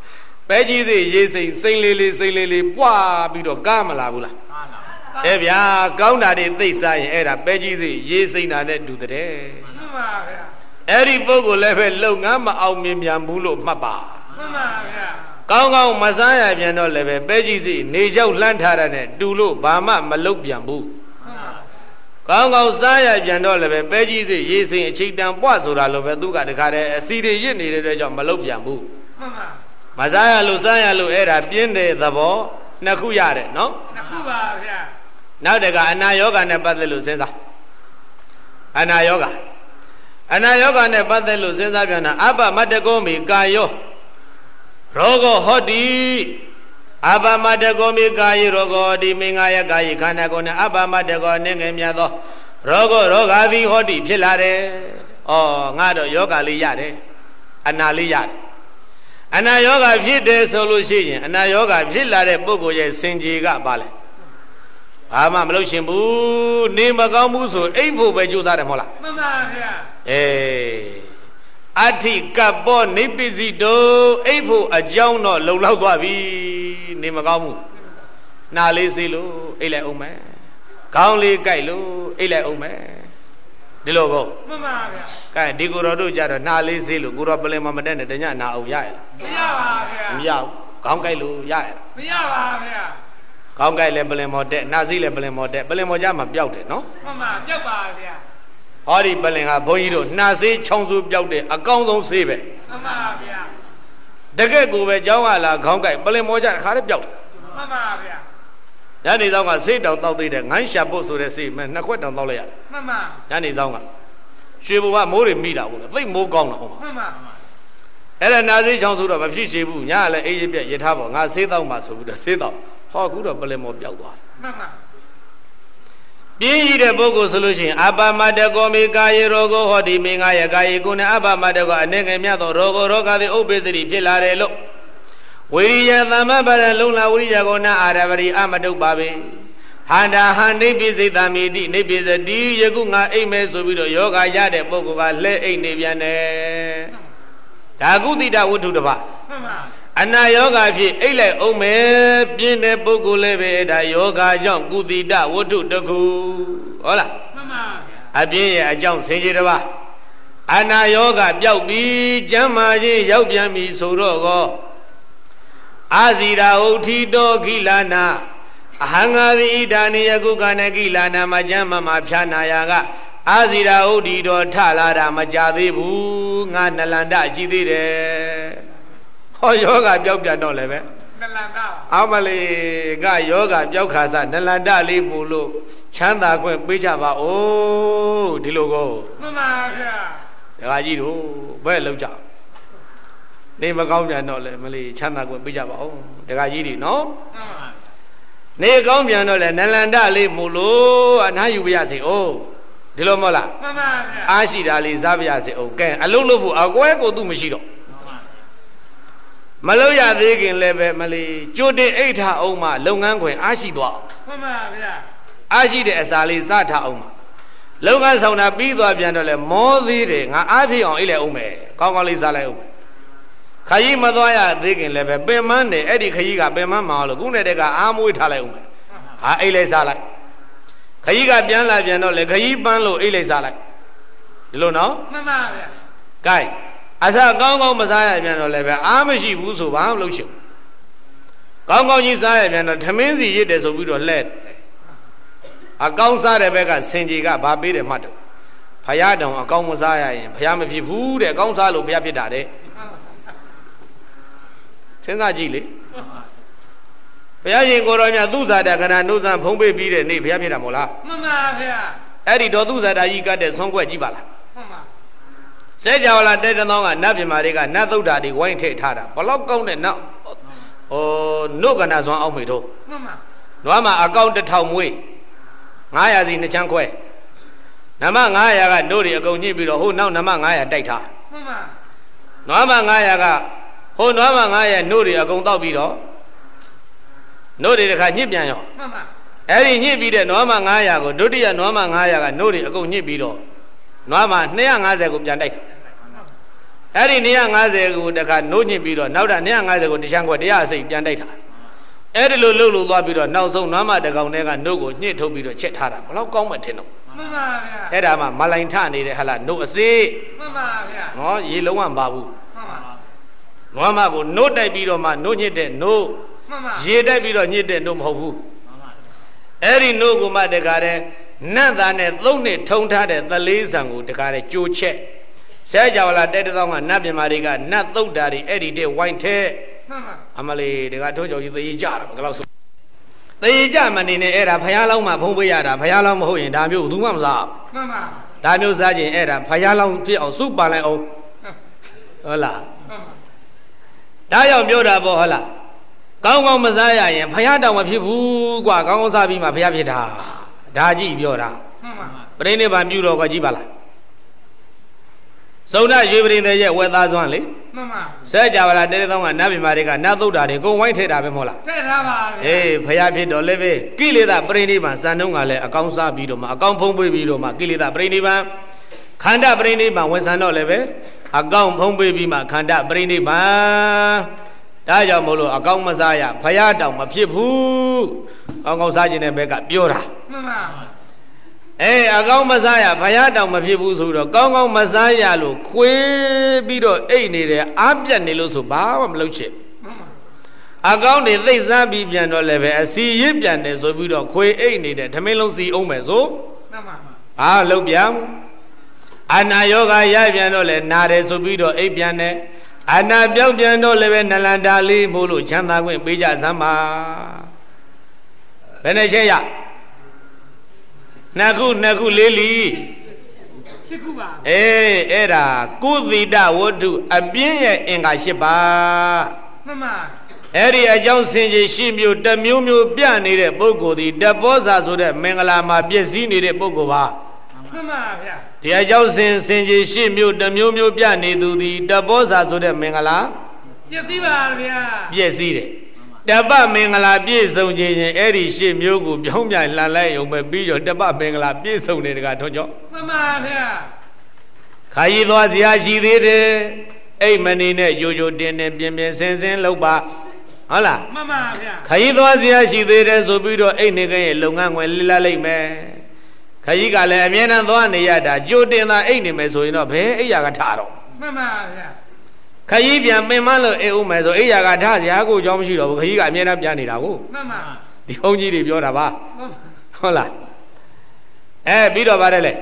Speaker 1: ပဲကြီးစီရေးစိမ့်စိမ့်လေးလေးစိမ့်လေးလေးပွားပြီးတော့ကားမလာဘူးလားအဲ့ဗျာကောင်းတာတွေသိစားရင်အဲ့ဒါပဲကြီးစီရေးစိမ့်တာနဲ့တူတဲ့
Speaker 2: မှန်ပါဗျာ
Speaker 1: အဲ့ဒီပုဂ္ဂိုလ်လည်းပဲလုပ်ငန်းမအောင်မြင်ပြန်ဘူးလို့မှတ်ပါ
Speaker 2: မှန်ပါဗျာ
Speaker 1: ကောင်းကောင်းမစားရပြန်တော့လည်းပဲပဲကြီးစီနေကြောက်လှမ်းထားတဲ့တူလို့ဘာမှမလုပ်ပြန်ဘူးကောင်းကောင်းစားရပြန်တော့လည်းပဲပဲကြီးစီရေးစိမ့်အချိန်တန်ပွားဆိုတာလို့ပဲသူကတခါတည်းအစီတွေရစ်နေတဲ့အတွက်ကြောင့်မလုပ်ပြန်ဘူး
Speaker 2: မှန်ပါ
Speaker 1: မစားရလို့စားရလို့အဲ့ဒါပြင်းတဲ့သဘောနှစ်ခုရတယ်နော်
Speaker 2: နှစ်ခုပါဗျာ
Speaker 1: နောက်တကအနာယောဂနဲ့ပတ်သက်လို့စဉ်းစားအနာယောဂအနာယောဂနဲ့ပတ်သက်လို့စဉ်းစားပြန်တာအပမတကောမိကာယောရောဂောဟောတိအပမတကောမိကာယေရောဂောတိမင်္ဂယကာယေခန္ဓာကိုယ်နဲ့အပမတကောနေငယ်မြတ်သောရောဂောရောဂါသည်ဟောတိဖြစ်လာတယ်။ဩငါတော့ယောဂလေးရတယ်အနာလေးရတယ်အနာယောဂဖြစ်တယ်ဆိုလို့ရှိရင်အနာယောဂဖြစ်လာတဲ့ပုဂ္ဂိုလ်ရဲ့စင်ကြီးကပါလဲဘာမှမလုပ်ချင်ဘူးနေမကောင်းဘူးဆိုအိပ်ဖို့ပဲကြိုးစားတယ်မဟုတ်လား
Speaker 2: မှန်ပါဗျာ
Speaker 1: အေးအဋ္ဌိကပ္ပောနိပ္ပစီတောအိပ်ဖို့အကြောင်းတော့လုံလောက်သွားပြီနေမကောင်းဘူးနှာလေးစေးလို့အိပ်လိုက်အောင်မယ်ခေါင်းလေးကြိုက်လို့အိပ်လိုက်အောင်မယ်ဒီလိုကော
Speaker 2: မှန်ပါဗျာ
Speaker 1: ကဲဒီကိုတော်တို့ကြတော့နှာလေးစေးလို့ကိုတော်ပလင်မမတက်နဲ့တညနာအောင်ရရလား
Speaker 2: မရပါဗျာ
Speaker 1: မရဘူးခေါင်းကြိုက်လို့ရရလား
Speaker 2: မရပါဗျာ
Speaker 1: ခေါင်းကြိုက်လဲပလင်မော်တက်နှာစေးလဲပလင်မော်တက်ပလင်မော်ကြမှာပျောက်တယ်နော်
Speaker 2: မှန်ပါပျောက်ပါဗျာ
Speaker 1: ဟောဒီပလင်ကဘုန်းကြီးတို့နှာစေးချောင်းစုပျောက်တဲ့အကောင်းဆုံးစေးပဲ
Speaker 2: မှန်ပါဗျာ
Speaker 1: တကယ်ကိုပဲကျောင်းကလာခေါင်းကြိုက်ပလင်မော်ကြတခါတည်းပျောက်တယ်
Speaker 2: မှန်ပါဗျာ
Speaker 1: ညနေဆောင်ကစေးတောင်တောက်သေးတယ်ငိုင်းရှာပုတ်ဆိုတဲ့စေးမဲ့နှစ်ခွက်တောင်တောက်လိုက်ရတယ်
Speaker 2: မှန်ပါ
Speaker 1: ညနေဆောင်ကရွှေဘုံကမိုးတွေမိတာဟုတ်လားသိမိုးကောင်းတာဟုတ်
Speaker 2: မှန်ပါ
Speaker 1: အဲ့ဒါနာစေးချောင်းဆိုတော့မဖြစ်ချေဘူးညကလည်းအေးရပြက်ရထားပေါ့ငါစေးတောက်မှာဆိုပြီးတော့စေးတောက်ဟောအခုတော့ပလင်မော်ပျောက်သွား
Speaker 2: မှန်ပါ
Speaker 1: ပြင်းရတဲ့ပုဂ္ဂိုလ်ဆိုလို့ရှိရင်အပမတကောမိကာယေရောဂောဟောတိမင်္ဂယကာယေကိုနဲ့အပမတကောအနေငယ်မြတ်သောရောဂောရောဂါသည်ဥပ္ပေသတိဖြစ်လာတယ်လို့ဝိရိယသမ္မပရလုံလာဝိရိယကိုနာအာရပရိအမတုပါပဲဟန္တာဟနိပိစိတမိတိနိပိစတိယခုငါအိမ်မဲဆိုပြီးတော့ယောဂရတဲ့ပုဂ္ဂိုလ်ကလှဲအိမ်နေပြန်တယ်ဒါကုတိတဝတ္ထုတစ်ပါး
Speaker 2: မှန်ပါ
Speaker 1: အနာယောဂဖြစ်အိတ်လိုက်အောင်မယ်ပြင်းတဲ့ပုဂ္ဂိုလ်လည်းပဲဒါယောဂကြောင့်ကုတိတဝတ္ထုတစ်ခုဟုတ်လား
Speaker 2: မှန်ပါ
Speaker 1: အပြင်းရဲ့အကြောင်းဆင်ခြေတစ်ပါးအနာယောဂပျောက်ပြီးကျမ်းမာခြင်းရောက်ပြန်ပြီဆိုတော့ကောအာဇီရာဥထီတောခိလာနာအဟံငါသီဣဒာနိယကုကနကိလာနာမကျမ်းမမှာဖြာနာယာကအာဇီရာဥထီတောထလာတာမကြသေးဘူးငါနလန္ဒရှိသေးတယ်ဟောယောဂပျောက်ပြန်တော့လည်းပဲ
Speaker 2: နလန္ဒ
Speaker 1: အမလေးကယောဂပျောက်ခါစနလန္ဒလေးမို့လို့ချမ်းသာခွင့်ပေးကြပါဦးဒီလိုကို
Speaker 2: မှန်ပါဗျာ
Speaker 1: ဒကာကြီးတို့ဘယ်လောက်ကြနေမကောင်းပြန်တော့လေမလေးချမ်းသာခွင့်ပေးကြပါဦးဒကာကြီးတွေနော်
Speaker 2: မှန်ပါ
Speaker 1: နေကောင်းပြန်တော့လေနလန္ဒလေးမို့လို့အနားယူပါရစေဦးဒီလိုမဟုတ်လား
Speaker 2: မှန်ပါဗျာ
Speaker 1: အားရှိတာလေးစားပါရစေဦးကဲအလုံးလို့ဖို့အကွဲကိုသူမရှိတော့မလုပ်ရသေးခင်လည်းပဲမလီကြိုတင်အိတ်ထအောင်မှလုပ်ငန်းခွင်အားရှိသွား
Speaker 2: မှန်ပါဗျာ
Speaker 1: အားရှိတဲ့အစာလေးစထအောင်မှလုပ်ငန်းဆောင်တာပြီးသွားပြန်တော့လဲမောသေးတယ်ငါအားဖြစ်အောင်အိတ်လိုက်အောင်မယ်ကောင်းကောင်းလေးစားလိုက်အောင်ခကြီးမသွားရသေးခင်လည်းပဲပင်မန်းတယ်အဲ့ဒီခကြီးကပင်မန်းမအောင်လို့ခုနဲ့တည်းကအားမွေးထားလိုက်အောင်မယ်ဟာအိတ်လိုက်စားလိုက်ခကြီးကပြန်လာပြန်တော့လေခကြီးပန်းလို့အိတ်လိုက်စားလိုက်ဒီလိုနော်
Speaker 2: မှန်ပါဗျာ
Speaker 1: gain အစားကောင်းကောင်းမစားရပြန်တော့လည်းပဲအားမရှိဘူးဆိုဘာမှမလုပ်ချင်ကောင်းကောင်းကြီးစားရပြန်တော့ထမင်းစီရစ်တယ်ဆိုပြီးတော့လှဲ့အကောင်းစားတဲ့ဘက်ကစင်ကြီးကဘာပေးတယ်မှတ်တော့ဖယားတောင်အကောင်းမစားရရင်ဖယားမဖြစ်ဘူးတဲ့အကောင်းစားလို့ဖယားဖြစ်တာတဲ့စဉ်းစားကြည့်လေဘုရားရှင်ကိုရောမြတ်သူဇာတာခဏနှုတ်ဆန်းဖုံးပေးပြီးတဲ့နေ့ဘုရားဖြစ်တာမဟုတ်လား
Speaker 2: မှန်ပါဗျာ
Speaker 1: အဲ့ဒီတော်သူဇာတာကြီးကတဲ့ဆုံးခွက်ကြည့်ပါလား
Speaker 2: မှန်ပါ
Speaker 1: စဲကြဝဠာတဲ့တသောကနတ်ပြမာတွေကနတ်သုဒ္ဓါတွေဝိုင်းထည့်ထားတာဘလောက်ကောင်းတဲ့နောက်ဟိုနုကနာစွမ်းအောင်မေတို့
Speaker 2: မှန်ပါ
Speaker 1: နွားမှာအကောင့်တစ်ထောင်မွေးငါးရာစီနှစ်ချမ်းခွဲနမငါးရာကနို့တွေအကုန်ညှစ်ပြီးတော့ဟိုနောက်နမငါးရာတိုက်ထား
Speaker 2: မှန်ပါ
Speaker 1: နွားမှာငါးရာကဟိုနွားမှာငါးရာနို့တွေအကုန်တောက်ပြီးတော့နို့တွေတခါညှစ်ပြန်ရော
Speaker 2: မှန်ပါ
Speaker 1: အဲ့ဒီညှစ်ပြီးတဲ့နွားမှာငါးရာကိုဒုတိယနွားမှာငါးရာကနို့တွေအကုန်ညှစ်ပြီးတော့နွားမှာနှစ်ရာ၅၀ကိုပြန်တိုက်အဲ့ဒီtwo hundred fiftyကိုတခါနိုးညစ်ပြီးတော့နောက်တာtwo hundred fiftyကိုတချမ်းခွက်one hundredအစိတ်ပြန်တိုက်တာအဲ့ဒီလိုလှုပ်လို့သွားပြီးတော့နောက်ဆုံးနွားမတကောင်တွေကနို့ကိုညှစ်ထုတ်ပြီးတော့ချက်ထားတာဘလောက်ကောင်းမှထင်တော့
Speaker 2: မှန်ပါဗျာ
Speaker 1: အဲ့ဒါမှမလိုင်ထနေတဲ့ဟလာနို့အစေး
Speaker 2: မှန်ပါဗျာ
Speaker 1: နော်ရေလုံးဝမပါဘူး
Speaker 2: မှန်ပါ
Speaker 1: နွားမကိုနို့တိုက်ပြီးတော့မှနို့ညှစ်တဲ့နို့
Speaker 2: မှန်ပါ
Speaker 1: ရေတိုက်ပြီးတော့ညှစ်တဲ့နို့မဟုတ်ဘူးမှန်ပါအဲ့ဒီနို့ကိုမှတခါတဲ့နတ်သားနဲ့သုံးနှစ်ထုံထားတဲ့သလေးဆံကိုတခါတဲ့ကြိုးချက်ဆဲကြဝလာတဲတောင်းကနတ်ပြမာတွေကနတ်သုတ်တာတွေအဲ့ဒီတဲ့ဝိုင်းထဲ
Speaker 2: မှန်ပါ
Speaker 1: အမလေးတခါထုံးကြော်ကြီးသေကြတာဘယ်လောက်ဆိုသေကြမနေနဲ့အဲ့ဒါဖယားလောင်းမှဖုံးပေးရတာဖယားလောင်းမဟုတ်ရင်ဒါမျိုးဘူးမှမစား
Speaker 2: မှန်ပါ
Speaker 1: ဒါမျိုးစားခြင်းအဲ့ဒါဖယားလောင်းဖြစ်အောင်စုပန်လိုက်အောင်ဟုတ်လားဒါရောက်ပြောတာပေါ့ဟုတ်လားကောင်းကောင်းမစားရရင်ဖယားတောင်မဖြစ်ဘူးကွာကောင်းကောင်းစားပြီးမှဖယားဖြစ်တာဒါကြည့်ပြောတာ
Speaker 2: မှန်ပါ
Speaker 1: ပြိဋိဘံပြုတော်ကကြည့်ပါလားစုံနာရွှေပရိသေရဲ့ဝဲသားစွမ်းလေ
Speaker 2: မှန်ပါ
Speaker 1: ဆဲကြပါလားတဲတောင်းကနတ်ပြမာတွေကနတ်သုတ်တာတွေကုန်ဝိုင်းထည့်တာပဲမဟုတ်လား
Speaker 2: ထည့်ထားပါဗျာ
Speaker 1: အေးဖယားဖြစ်တော်လည်းပဲကိလေသာပြိဋိဘံစံတုံးကလည်းအကောင်းစားပြီးတော့မှအကောင်းဖုံးပေးပြီးတော့မှကိလေသာပြိဋိဘံခန္ဓာပြိဋိဘံဝန်ဆံတော့လည်းပဲအကောင်းဖုံးပေးပြီးမှခန္ဓာပြိဋိဘံဒါကြောင့်မို့လို့အကောင်းမစားရဖယားတောင်မဖြစ်ဘူးကောင်းကောင်းစားခြင်းတဲ့ဘက်ကပြောတာ
Speaker 2: မှန်ပါ
Speaker 1: အေးအကောင်းမစားရဖယားတောင်မဖြစ်ဘူးဆိုတော့ကောင်းကောင်းမစားရလို့ခွေးပြီးတော့အိတ်နေတယ်အားပြတ်နေလို့ဆိုဘာမှမလုပ်ချင်အကောင်းတွေသိစားပြီးပြန်တော့လည်းပဲအစီရစ်ပြန်တယ်ဆိုပြီးတော့ခွေးအိတ်နေတယ်ထမင်းလုံးစီအောင်မယ်ဆို
Speaker 2: မှန်ပါ
Speaker 1: ဘာလုပ်ပြန်အနာယောဂရပြန်တော့လည်းနာတယ်ဆိုပြီးတော့အိတ်ပြန်တယ်အနာပြောက်ပြန်တော့လည်းပဲနလန္ဒာလေးမို့လို့ချမ်းသာခွင့်ပေးကြစမ်းပါဘယ်နဲ့ချက်ရနှစ်ခုနှစ်ခုလေးလီ
Speaker 2: ရှစ်ခုပါ
Speaker 1: အေးအဲ့ဒါကုသီတဝတ္ထုအပြင်းရဲ့အင်္ဂါ၈ပါး
Speaker 2: မှန်ပါ
Speaker 1: အဲ့ဒီအကြောင်းစင်ကြီးရှင်းမျိုးတမျိုးမျိုးပြနေတဲ့ပုဂ္ဂိုလ်ဒီတပောဇာဆိုတဲ့မင်္ဂလာမှာပြည့်စည်နေတဲ့ပုဂ္ဂိုလ်ပါ
Speaker 2: မှန်ပါဗျာ
Speaker 1: ဒီအကြောင်းစင်စင်ကြီးရှင်းမျိုးတမျိုးမျိုးပြနေသူဒီတပောဇာဆိုတဲ့မင်္ဂလာ
Speaker 2: ပြည့်စည်ပါဗျာ
Speaker 1: ပြည့်စည်တယ်တပမင်္ဂလာပြည့်စုံခြင်းရင်အဲ့ဒီရှေ့မျိုးကိုပြောင်းပြန်လှန်လိုက်အောင်ပဲပြီးတော့တပမင်္ဂလာပြည့်စုံနေတကထွန်းကြော
Speaker 2: မှန်ပါဗျာ
Speaker 1: ခါရီသွားစရာရှိသေးတယ်အိတ်မနေနဲ့ကြိုကြိုတင်တင်ပြင်းပြင်းစင်စင်လုပ်ပါဟုတ်လား
Speaker 2: မှန်ပါဗျာ
Speaker 1: ခါရီသွားစရာရှိသေးတယ်ဆိုပြီးတော့အိတ်နေခင်ရဲ့လုပ်ငန်းဝင်လိလာလိုက်မယ်ခါရီကလည်းအမြဲတမ်းသွားနေရတာကြိုတင်သာအိတ်နေမယ်ဆိုရင်တော့ဘယ်အိတ်ရကထတော့
Speaker 2: မှန်ပါဗျာ
Speaker 1: ခကြီးပြန်ပင်မလို့အေးဦးမယ်ဆိုအေးရကထားစရာကိုအကြောင်းမရှိတော့ဘူးခကြီးကအမြဲတမ်းပြန်နေတာကို
Speaker 2: မှန်ပါ
Speaker 1: ဒီဘုန်းကြီးတွေပြောတာပါဟုတ်လားအဲပြီးတော့ပါတယ်လေ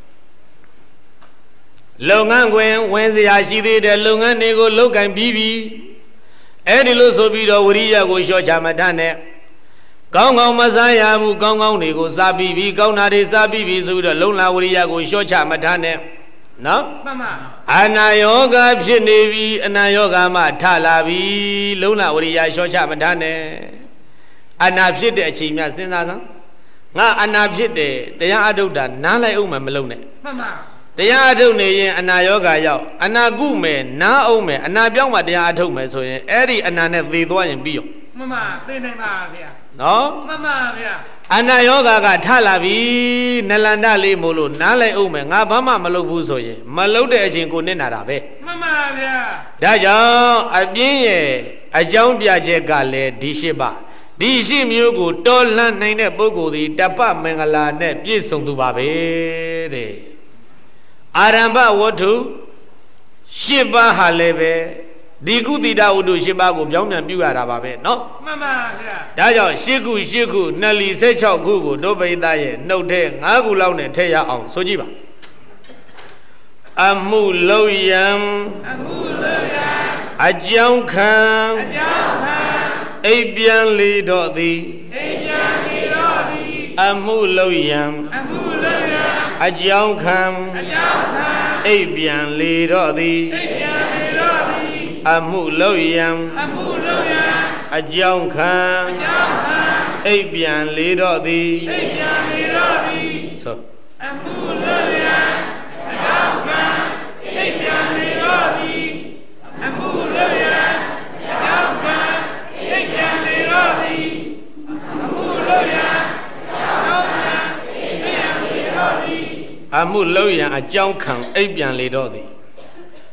Speaker 1: လုပ်ငန်းခွင်ဝင်စရာရှိသေးတယ်လုပ်ငန်းတွေကိုလုပ်ကင်ပြီးပြီအဲဒီလိုဆိုပြီးတော့ဝရိယကိုလျှော့ချမတတ်နဲ့ကောင်းကောင်းမစားရဘူးကောင်းကောင်းတွေကိုစားပြီးပြီကောင်းတာတွေစားပြီးပြီဆိုပြီးတော့လုံလာဝရိယကိုလျှော့ချမတတ်နဲ့နော်
Speaker 2: မှန်ပါ
Speaker 1: အနာယောဂဖြစ်နေပြီအနာယောဂမှထလာပြီလုံလဝရိယလျှော့ချမထားနဲ့အနာဖြစ်တဲ့အချိန်များစဉ်းစားစမ်းငါအနာဖြစ်တယ်တရားအထုတ်တာနားလိုက်အောင်မလုပ်နဲ့
Speaker 2: မှန်ပါ
Speaker 1: တရားအထုတ်နေရင်အနာယောဂရောက်အနာကုမယ်နားအောင်မယ်အနာပြောင်းမှတရားအထုတ်မယ်ဆိုရင်အဲ့ဒီအနာနဲ့သေသွားရင်ပြီးရော
Speaker 2: မှန်ပါသိနိုင်ပါဗျာ
Speaker 1: နော်
Speaker 2: မှန်ပါဗျာ
Speaker 1: အနာယောဂကထလာပြီနလန္ဒလေးမို့လို့နားလိုက်အောင်မယ်ငါဘာမှမလုပ်ဘူးဆိုရင်မလုပ်တဲ့အချိန်ကိုနစ်နာတာပဲ
Speaker 2: မှန်ပါဗျာ
Speaker 1: ဒါကြောင့်အပြင်းရဲ့အကြောင်းပြချက်ကလည်းဒီရှိပါဒီရှိမျိုးကိုတော်လှန်နိုင်တဲ့ပုဂ္ဂိုလ်ဒီတပ္ပမင်္ဂလာနဲ့ပြည့်စုံသူပါပဲတဲ့အာရမ္ဗဝတ္ထုရှစ်ပါးဟာလည်းပဲဒီကုသီတဝတ္ထုရှစ်ပါးကိုပြောင်းပြန်ပြုရတာပါပဲเนาะ
Speaker 2: မှန်ပါဗျာ
Speaker 1: ဒါကြောင့်ရှစ်ခုရှစ်ခုနှစ်လီ၁၆ခုကိုဒုပိသရဲ့နှုတ်ထဲ၅ခုလောက်နဲ့ထည့်ရအောင်ဆိုကြည့်ပါအမှုလုံးယံ
Speaker 2: အမှုလုံးယံ
Speaker 1: အကြောင်းခံ
Speaker 2: အကြောင်းခံ
Speaker 1: အိပ်ပြန်လေတော့သည်
Speaker 2: အိပ်ပြန်လေတော့သည်
Speaker 1: အမှုလုံးယံ
Speaker 2: အမှုလုံးယံ
Speaker 1: အကြောင်းခံ
Speaker 2: အကြောင်းခံ
Speaker 1: အိပ်ပြန်လေတော့သည်
Speaker 2: အိပ်ပြန်လေတော့သည်
Speaker 1: အမှုလုံးယံ
Speaker 2: အမှုလုံးယံ
Speaker 1: အကြောင်းခံ
Speaker 2: အကြောင်းခံ
Speaker 1: အိပ်ပြန်လေတော့သည်
Speaker 2: အိပ်ပြန်လေတော့သည်
Speaker 1: ဆို
Speaker 2: အမှုလုံးယံအကြောင်းခံအိပ်ပြန်လေတော့သည်အမှုလုံးယံအကြောင်းခံအိပ်ပြန်လေတော့သည်အမှုလုံးယံအကြောင်းခံအိပ်ပြန်လေတော့သည်
Speaker 1: အမှုလုံးယံအကြောင်းခံအိပ်ပြန်လေတော့သည်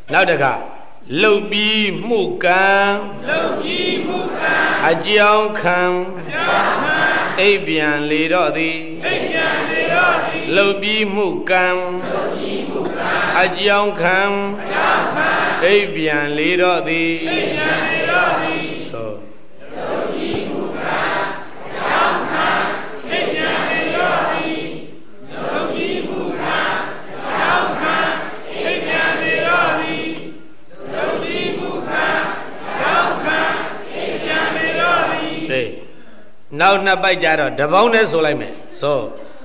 Speaker 1: နောက်တစ်ခါလှုပ်ပြီးမှုကံ
Speaker 2: လှုပ်ပြီးမှုကံ
Speaker 1: အကြောင်းခံ
Speaker 2: အကြောင်းခံ
Speaker 1: အိပ်ပြန်လေတော့သည်
Speaker 2: အိပ်ပြန်လေတော့သည်
Speaker 1: လှုပ်ပြီးမှုကံ
Speaker 2: လှုပ်ပြီးမှုကံ
Speaker 1: အကြောင်းခံ
Speaker 2: အကြောင်းခံ
Speaker 1: အိပ်ပြန်လေတော့သည်
Speaker 2: အိပ်ပြန်လေတော့သည်
Speaker 1: ဆို
Speaker 2: လှုပ်ပြီးမှုကံအကြောင်းခံအိပ်ပြန်လေတော့သည်လှုပ်ပြီးမှုကံအကြောင်းခံအိပ်ပြန်လေတော့သည်လှုပ်ပြီးမှုကံအကြောင်းခံအိပ်ပြန်လေတော့သည်
Speaker 1: အေးနောက်နှစ်ပိုက်ကြတော့တပေါင်းနဲ့ဆိုလိုက်မယ်ဆို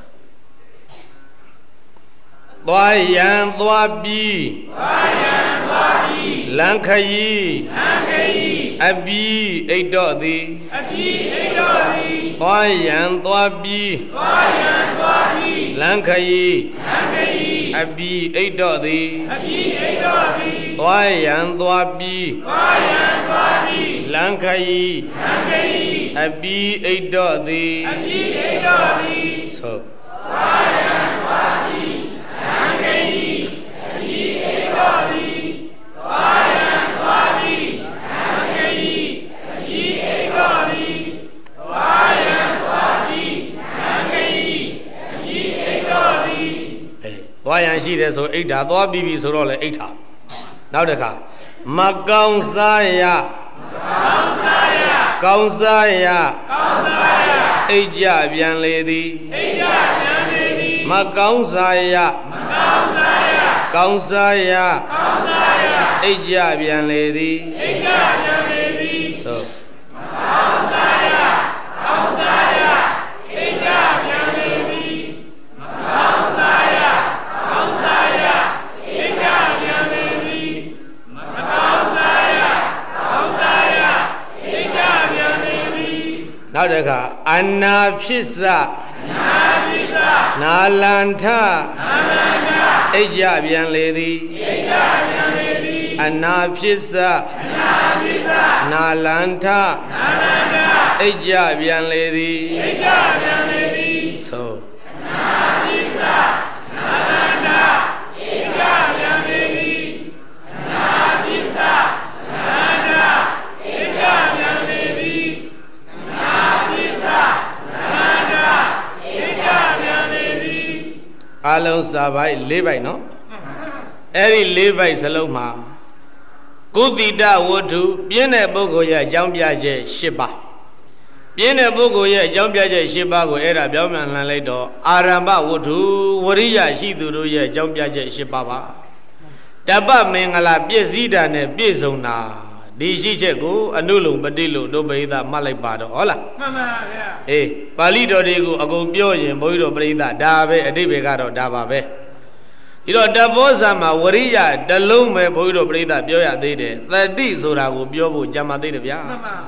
Speaker 1: သွားရန်သွားပြီး
Speaker 2: သွားရန်သွားပြီး
Speaker 1: လမ်းခရီး
Speaker 2: လမ်းခရီး
Speaker 1: အပြီးအိတ်တော့သည်
Speaker 2: အပြီးအိတ်တော့သည်
Speaker 1: သွားရန်သွားပြီး
Speaker 2: သွားရန်သွားပြီး
Speaker 1: လမ်းခရီး
Speaker 2: လမ်းခရီး
Speaker 1: အပြီးအိတ်တော့သည်
Speaker 2: အပြီးအိတ်တော့သည်
Speaker 1: သွားရန်သွားပြီး
Speaker 2: သွားရန်သွားပြီး
Speaker 1: လမ်းခရီး
Speaker 2: လမ်းခရီး
Speaker 1: အပြီးအိတ်တော့သည်
Speaker 2: အပြီးအိတ်တော့သည်
Speaker 1: ဆို
Speaker 2: သွားရန်သွားပြီးလမ်းခရီးအပြီးအိတ်တော့သည်သွားရန်သွားပြီးလမ်းခရီးအပြီးအိတ်တော့သည်သွားရန်သွားပြီးလမ်းခရီးအပြီးအိတ်တော့သည်
Speaker 1: အေးသွားရန်ရှိတယ်ဆိုအိတ်တာသွားပြီးပြီဆိုတော့လေအိတ်တာနောက်တစ်ခါမကောင်းစားရ
Speaker 2: ကောင်းစားရ
Speaker 1: ကောင်းစားရ
Speaker 2: ကောင်းစားရ
Speaker 1: အိတ်ကြပြန်လေသည်
Speaker 2: အိတ်ကြပြန်လေသည်
Speaker 1: မကောင်းစားရ
Speaker 2: မကောင်းစားရ
Speaker 1: ကောင်းစားရ
Speaker 2: ကောင်းစားရ
Speaker 1: အိတ်ကြပြန်လေသည်
Speaker 2: အိတ်ကြပြန်လေသည်
Speaker 1: ဆို
Speaker 2: မကောင်းစားရကောင်းစားရအိတ်ကြပြန်လေသည်မကောင်းစားရကောင်းစားရအိတ်ကြပြန်လေသည်မကောင်းစားရကောင်းစားရအိတ်ကြပြန်လေသည်
Speaker 1: နောက်တစ်ခါအနာဖြစ်စ
Speaker 2: နာပိစ
Speaker 1: နာလန္ထ
Speaker 2: နာလန္ထ
Speaker 1: အိတ်ကြပြန်လေသည်
Speaker 2: အိတ်ကြပြန်လေသည်
Speaker 1: အနာဖြစ်စ
Speaker 2: အနာပိစ
Speaker 1: နာလန္ထ
Speaker 2: နာလန္ထ
Speaker 1: အိတ်ကြပြန်လေသည်
Speaker 2: အိတ်ကြပြန်လေသည်
Speaker 1: ဆို
Speaker 2: အနာပိစနာလန္ထအိတ်ကြပြန်လေသည်အနာပိစနာလန္ထအိတ်ကြပြန်လေသည်အနာပိစနာလန္ထအိတ်ကြပြန်လေသည်
Speaker 1: အလုံးစာပိုက်၄ပိုက်နော်အဲ့ဒီ၄ပိုက်စလုံးမှာကုသီတဝတ္ထုပြင်းတဲ့ပုဂ္ဂိုလ်ရဲ့အကြောင်းပြချက်၈ပါးပြင်းတဲ့ပုဂ္ဂိုလ်ရဲ့အကြောင်းပြချက်၈ပါးကိုအဲ့ဒါပြောင်းပြန်လှန်လိုက်တော့အာရမ္ဗဝတ္ထုဝရိယရှိသူတို့ရဲ့အကြောင်းပြချက်၈ပါးပါတပ္ပမင်္ဂလာပြည့်စည်တာနဲ့ပြည့်စုံတာဒီရှိချက်ကိုအနုလုံပတိလို့တို့ပရိသတ်မှတ်လိုက်ပါတော့ဟုတ်လား
Speaker 2: မှန်ပါဗျာ
Speaker 1: အေးပါဠိတော်တွေကိုအကုန်ပြောရင်ဘုန်းကြီးတို့ပရိသတ်ဒါပဲအတိပ္ပယ်ကတော့ဒါပါပဲဒီတော့တဘောဇာမှာဝရိယတလုံးပဲဘုန်းကြီးတို့ပရိသတ်ပြောရသေးတယ်သတိဆိုတာကိုပြောဖို့ကြံပါသေးတယ်ဗျာ
Speaker 2: မှန်ပါ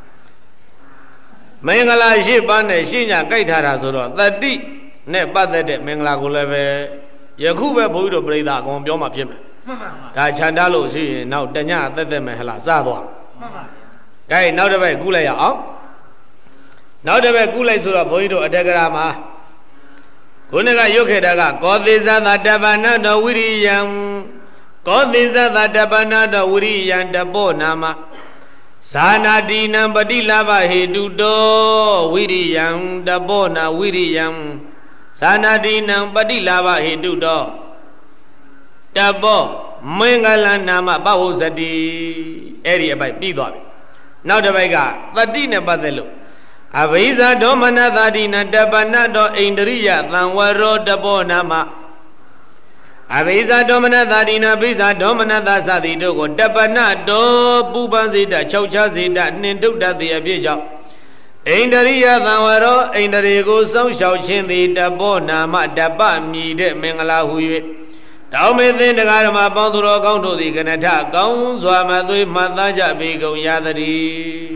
Speaker 1: မင်္ဂလာရှိပါးနဲ့ရှင်းညာကြိုက်ထားတာဆိုတော့သတိနဲ့ပတ်သက်တဲ့မင်္ဂလာကိုလည်းပဲယခုပဲဘုန်းကြီးတို့ပရိသတ်အကုန်ပြောမှဖြစ်မယ်
Speaker 2: မှန်ပါ
Speaker 1: ဒါခြံထားလို့ရှိရင်နောက်တညအသက်သက်မယ်ဟလားစသွား
Speaker 2: မှန်ပါ
Speaker 1: ကဲနောက်တစ်ပတ်ကူးလိုက်ရအောင်နောက်တစ်ပတ်ကူးလိုက်ဆိုတော့ဘုန်းကြီးတို့အတ္တကရာမှာခုနကရုပ်ခေတ္တကကောသေဇသတပ္ပနတောဝိရိယံကောသေဇသတပ္ပနတောဝိရိယံတပောနာမဇာနာတိနံပတိလာဘဟေတုတောဝိရိယံတပောနာဝိရိယံဇာနာတိနံပတိလာဘဟေတုတောတပောမင်္ဂလနာမပဝုဇတိအဲ့ဒီအပိုက်ပြီးသွားပြီနောက်တစ်ပိုက်ကတတိနဲ့ပတ်သက်လို့အဘိဇာဒေါမနသာတိနတပနတောဣန္ဒရိယသံဝရောတပောနာမအဘိဇာဒေါမနသာတိနဘိဇာဒေါမနသာသတိတို့ကိုတပနတောပူပန်စေတ၆ချားစေတနှင်တုတ်တတ်သည်အဖြစ်ကြောင့်ဣန္ဒရိယသံဝရောဣန္ဒြေကိုစောင့်ရှောက်ခြင်းသည်တပောနာမတပမြည်တဲ့မင်္ဂလာဟူ၍တောင်းမေသင်တရားဓမ္မပေါင်းသူတော်ကောင်းတို့သည်ကနထကောင်းစွာမသွေးမှတ်သားကြပေကုန်ရသတည်း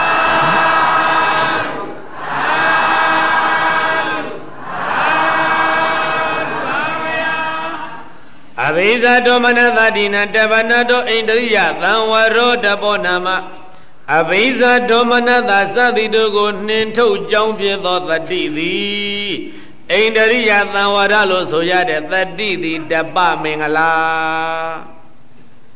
Speaker 1: အဘိဇာဒေါမနသတိနတပနတောဣန္ဒရိယသံဝရောတပောနာမအဘိဇာဒေါမနသသတိတို့ကိုနှင်ထုတ်ကြောင်းဖြစ်သောတတိသည်ဣန္ဒရိယသံဝရလို့ဆိုရတဲ့တတိသည်တပမင်္ဂလာ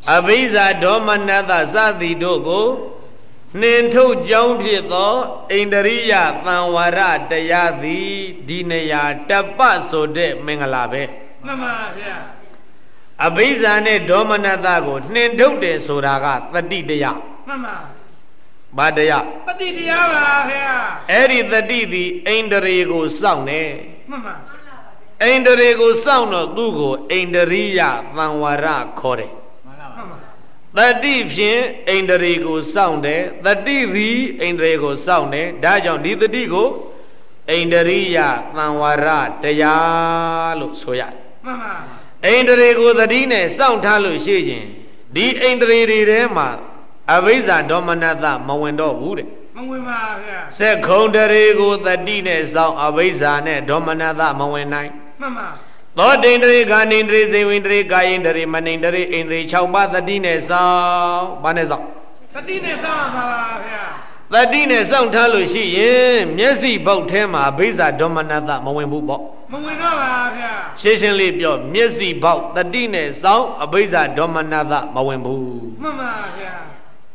Speaker 1: အဘိဇာဒေါမနတစသည်တို့ကိုနှင်ထုတ်ကြောင်းဖြစ်သောဣန္ဒရိယသံဝရတရားသည်ဒီနေရာတပဆိုတဲ့မင်္ဂလာပဲ
Speaker 2: မှန်ပါဗျာ
Speaker 1: အဘိဇာနဲ့ဒေါမနတကိုနှင်ထုတ်တယ်ဆိုတာကတတိတရား
Speaker 2: မှန်ပါ
Speaker 1: ဘာတရား
Speaker 2: တတိတရားပါဗျာ
Speaker 1: အဲ့ဒီတတိသည်ဣန္ဒြေကိုစောင့်နေ
Speaker 2: မှန်ပါ
Speaker 1: ဣန္ဒြေကိုစောင့်တော့သူ့ကိုဣန္ဒရိယသံဝရခေါ်တယ်တတိဖြင့်ဣန္ဒြေကိုစောင့်တယ်တတိသည်ဣန္ဒြေကိုစောင့်တယ်ဒါကြောင့်ဒီတတိကိုဣန္ဒရိယသံဝရတရားလို့ဆိုရတယ်
Speaker 2: မှန်ပါ
Speaker 1: ဣန္ဒြေကိုတတိနဲ့စောင့်ထားလို့ရှိရင်ဒီဣန္ဒြေတွေထဲမှာအဘိဇာဒေါမနတမဝင်တော့ဘူးတဲ့
Speaker 2: မဝင်ပါဗျာ
Speaker 1: စက်ခုံတရေကိုတတိနဲ့စောင့်အဘိဇာနဲ့ဒေါမနတမဝင်နိုင်
Speaker 2: မှန်ပါ
Speaker 1: သောတိန္ဒြေကာနိန္ဒြေဇေဝိန္ဒြေကာယိန္ဒြေမနိန္ဒြေဣန္ဒြေ၆ပါးတတိနဲ့စောင့်ဘာနဲ့စောင့်
Speaker 2: တတိနဲ့စောင့်ပါပါဗျာ
Speaker 1: တတိနဲ့စောင့်ထားလို့ရှိရင်မျက်စိပေါက်ထဲမှာအဘိဇာဒေါမနတမဝင်ဘူးပေါ့
Speaker 2: မဝင်တော့ပါဗျာ
Speaker 1: ရှင်းရှင်းလေးပြောမျက်စိပေါက်တတိနဲ့စောင့်အဘိဇာဒေါမနတမဝင်ဘူး
Speaker 2: မှန်ပါဗျာ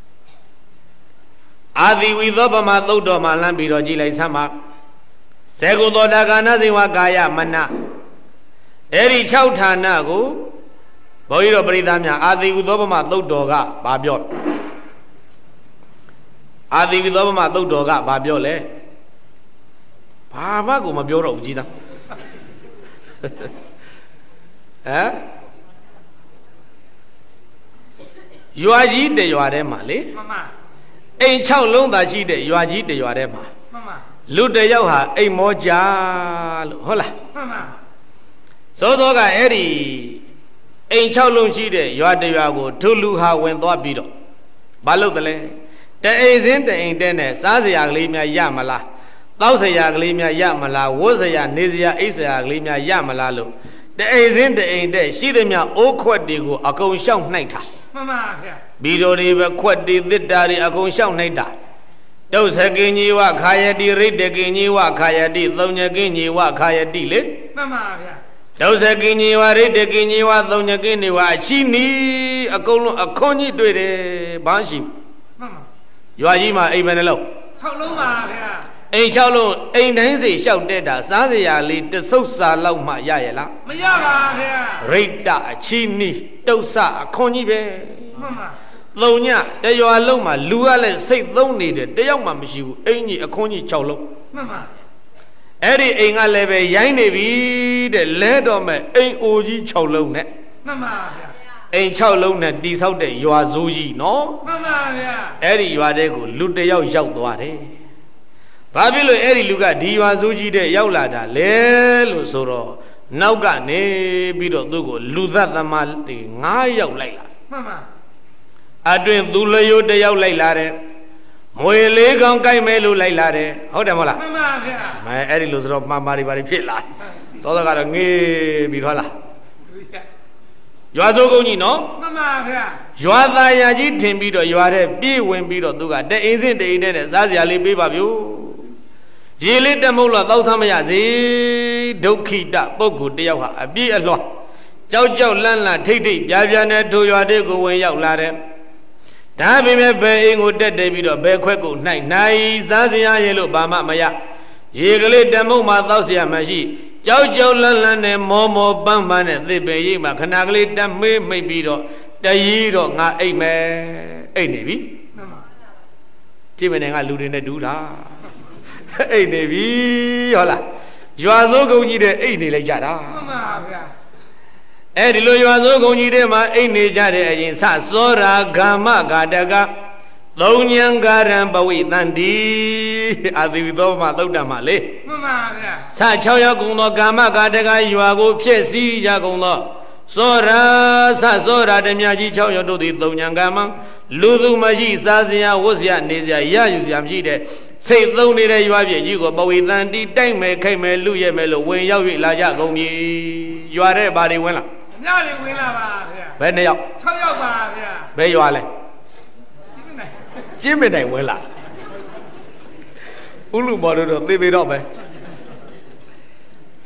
Speaker 1: အာတိဝိသောပမသုတ်တော်မှာလမ်းပြီးတော့ကြည်လိုက်ဆမ်းပါဇေကုသောတာကာနဇေဝကာယမနအဲ့ဒီ၆ဌာနကိုဘုန်းကြီးတို့ပရိသတ်များအာတိဝိသောပမသုတ်တော်ကဘာပြောအာတိဝိသောပမသုတ်တော်ကဘာပြောလဲဘာမှကိုမပြောတော့ဘူးကြီးသားဟမ်ရွာကြီးတရွာထဲမှာလေ
Speaker 2: မှန်ပါ
Speaker 1: အိမ်၆လုံးသာရှိတဲ့ရွာကြီးတရွာထဲမှာ
Speaker 2: မှန်ပါ
Speaker 1: လူတယောက်ဟာအိမ်မောကြလို့ဟုတ်လား
Speaker 2: မှန်ပါ
Speaker 1: စောစောကအဲ့ဒီအိမ်၆လုံးရှိတဲ့ရွာတရွာကိုထိုလူဟာဝင်သွားပြီးတော့ဘာလုပ်တယ်လဲတအိမ်စင်းတအိမ်တဲ့နဲ့စားစရာကလေးများရမလားတောက်စရာကလေးများရမလားဝတ်စရာနေစရာအိပ်စရာကလေးများရမလားလို့တအိမ်စင်းတအိမ်တဲ့ရှိသမျှအိုးခွက်တွေကိုအကုန်ရှောက်နှိုက်တာ
Speaker 2: မှန်ပါဗျာ
Speaker 1: ဘီတော်တွေပဲခွက်တွေသစ်တာတွေအကုန်ရှောက်နှိုက်တာတုတ်စကင်ကြီးဝခာယတိရိတ်တကင်ကြီးဝခာယတိသုံးညကင်ကြီးဝခာယတိလေ
Speaker 2: မှန်ပါဗျာ
Speaker 1: တုတ်စကင်ကြီးဝရိတ်တကင်ကြီးဝသုံးညကင်တွေဝအချီနီးအကုန်လုံးအခွန်ကြီးတွေ့တယ်ဘာရှိ
Speaker 2: မှန်ပါ
Speaker 1: ရွာကြီးမှာအိမ်ပဲနှလုံး
Speaker 2: ၆လုံးပါဗျာ
Speaker 1: အိမ်၆လုံးအိမ်တိုင်းစီလျှောက်တဲ့တာစားစရာလေးတဆုပ်စာလောက်မှရရဲ့လား
Speaker 2: မရပါဗျာ
Speaker 1: ရိတ်တအချီနီးတုတ်ဆအခွန်ကြီးပဲ
Speaker 2: မှန်ပါ
Speaker 1: သုံးညတရွာလုံးမှာလူကလည်းစိတ်သုံးနေတယ်တယောက်မှမရှိဘူးအင်ကြီးအခွန်ကြီး၆လုံး
Speaker 2: မှန်ပါ
Speaker 1: အဲ့ဒီအိမ်ကလည်းပဲရိုင်းနေပြီတဲ့လဲတော့မဲ့အိမ်အိုကြီး၆လုံးနဲ့
Speaker 2: မှန်ပါဗျာ
Speaker 1: အိမ်၆လုံးနဲ့တိဆောက်တဲ့ရွာဆိုးကြီးနော်
Speaker 2: မှန်ပါဗျာ
Speaker 1: အဲ့ဒီရွာတဲ့ကိုလူတယောက်ရောက်သွားတယ်ဘာဖြစ်လို့အဲ့ဒီလူကဒီရွာဆိုးကြီးတဲ့ရောက်လာတာလဲလို့ဆိုတော့နောက်ကနေပြီးတော့သူ့ကိုလူသက်သမားတွေ၅ယောက်လိုက်လာ
Speaker 2: မှန်ပါ
Speaker 1: အတွင်သူလျိုတယောက်လိုက်လာတယ်မွေလေးကောင်ကြိုက်မဲလို့လိုက်လာတယ်ဟုတ်တယ်မဟုတ်လား
Speaker 2: မှန်ပါဗျာ
Speaker 1: မဲအဲ့ဒီလို့ဆိုတော့မှားမာတွေဘာတွေဖြစ်လာစောစောကတော့ငေးပြီးဟုတ်လားရွာစိုးကုန်းကြီးနော်
Speaker 2: မှန်ပါဗျာ
Speaker 1: ရွာသားရကြီးထင်ပြီးတော့ရွာထဲပြေးဝင်ပြီးတော့သူကတအိမ်စင်းတအိမ်တဲ့စားစရာလေးပေးပါဗျို့ရေလေးတက်မုတ်လို့သောက်ဆမ်းမရစေဒုက္ခိတပုဂ္ဂိုလ်တယောက်ဟာအပြည့်အလွှာကြောက်ကြောက်လန့်လန့်ထိတ်ထိတ်ပြားပြားနဲ့ထိုရွာတဲ့ကိုဝင်ရောက်လာတယ်ဒါပေမဲ့ဘယ်အိမ်ကိုတက်တက်ပြီးတော့ဘယ်ခွက်ကိုနှိုက်နိုင်စားစရာရေလို့ဘာမှမရရေကလေးတမုတ်မှသောက်စရာမရှိကြောက်ကြောက်လန့်လန့်နဲ့မောမောပန်းပန်းနဲ့သစ်ပင်ရိပ်မှာခဏကလေးတက်မေးမိတ်ပြီးတော့တရီးတော့ငါအိတ်မယ်အိတ်နေပြီကြည့်မနေငါလူတွေနဲ့တူးတာအိတ်နေပြီဟုတ်လားရွာစိုးကုန်းကြီးတဲ့အိတ်နေလိုက်ကြတာ
Speaker 2: မှန်ပါဗျာ
Speaker 1: အဲ့ဒီလိုရွာစိုးကုန်းကြီးတဲ့မှာအိတ်နေကြတဲ့အရင်စစောရာဂမ္မဂါတကသုံးညံကာရံပဝိတန္တိအာသီဝိသောမှာသုတ်တမှာလေ
Speaker 2: မှန်ပါဗျာ
Speaker 1: စ၆ရောက်ကုန်သောကာမဂါတကရွာကိုဖျက်ဆီးကြကုန်သောစောရာစစောရာတမြကြီး၆ရောက်တို့သည်သုံးညံကာမလူသူမရှိစားစရာဝတ်စရာနေစရာရယူစရာမရှိတဲ့စိတ်သုံးနေတဲ့ရွာပြည်ကြီးကိုပဝိတန္တိတိုက်မယ်ခိတ်မယ်လူရဲမယ်လို့ဝင်ရောက်၍လာကြကုန်ပြီရွာတဲ့ဘာတွေဝင်လာ
Speaker 2: ညလေးဝင်လာပါဗျာ
Speaker 1: ဘယ်နှစ်ယောက်
Speaker 2: ၆ယောက်ပါဗျာ
Speaker 1: ဘယ်ရွာလဲကျင်းမနိုင်ဝင်လာဥလူမော်တို့တော့သိပြီတော့ပဲစ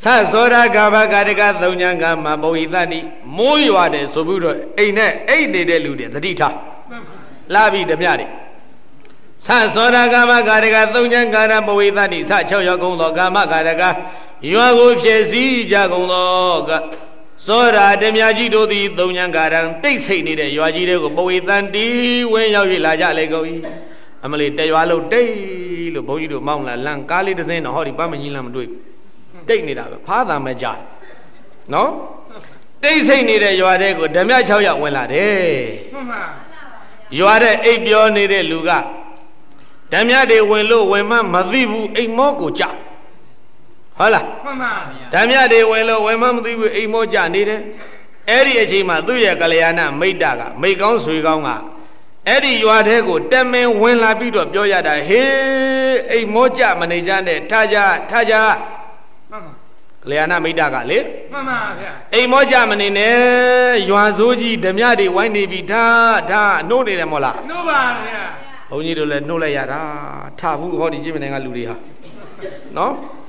Speaker 1: sa sora gaba gadaka thunya gama bawitani mo yuade so bu do ai ne ai nede lu de thati tha la bi damya de sa sora gaba gadaka thunya gara bawitani sa six yauk gung tho gama gadaka yua ko phye si ja gung tho ga sora damya ji do thi thunya garan tait sai ni de yua ji de ko bawitani wen yauk yi la ja le ko yi amali te yua lo tait lo bong ji do maung la lan ka li de sin no ho di pa ma nyi lan ma twaiတိတ်နေတာပဲဖားတာမကြနော်တိတ်ဆိတ်နေတဲ့ရွာတဲ့ကိုဓမြ၆ယောက်ဝင်လာတယ်မှန်ပါရွာတဲ့အိပ်ပြောနေတဲ့လူကဓမြတွေဝင်လို့ဝင်မှမသိဘူးအိမ်မောကိုကြဟုတ်လားမှန်ပါဗျာဓမြတွေဝင်လို့ဝင်မှမသိဘူးအိမ်မောကြနေတယ်အဲ့ဒီအချိန်မှာသူ့ရဲ့ကလျာဏမိတ်တာကမိတ်ကောင်းဆွေကောင်းကအဲ့ဒီရွာတဲ့ကိုတက်မင်းဝင်လာပြီးတော့ပြောရတာဟေးအိမ်မောကြမနေကြနဲ့ထားကြထားကြကလျာဏမိတ်တာကလေမှန်ပါဗျာအိမ်မောကြမနေနဲ့ရွာစိုးကြီးဓမြတွေဝိုင်းနေပြီထားထားနှိုးနေတယ်မို့လားနှိုးပါဗျာဘုန်းကြီးတို့လည်းနှိုးလိုက်ရတာထဘူးဟောဒီကြည့်မနေကလူတွေဟာနော်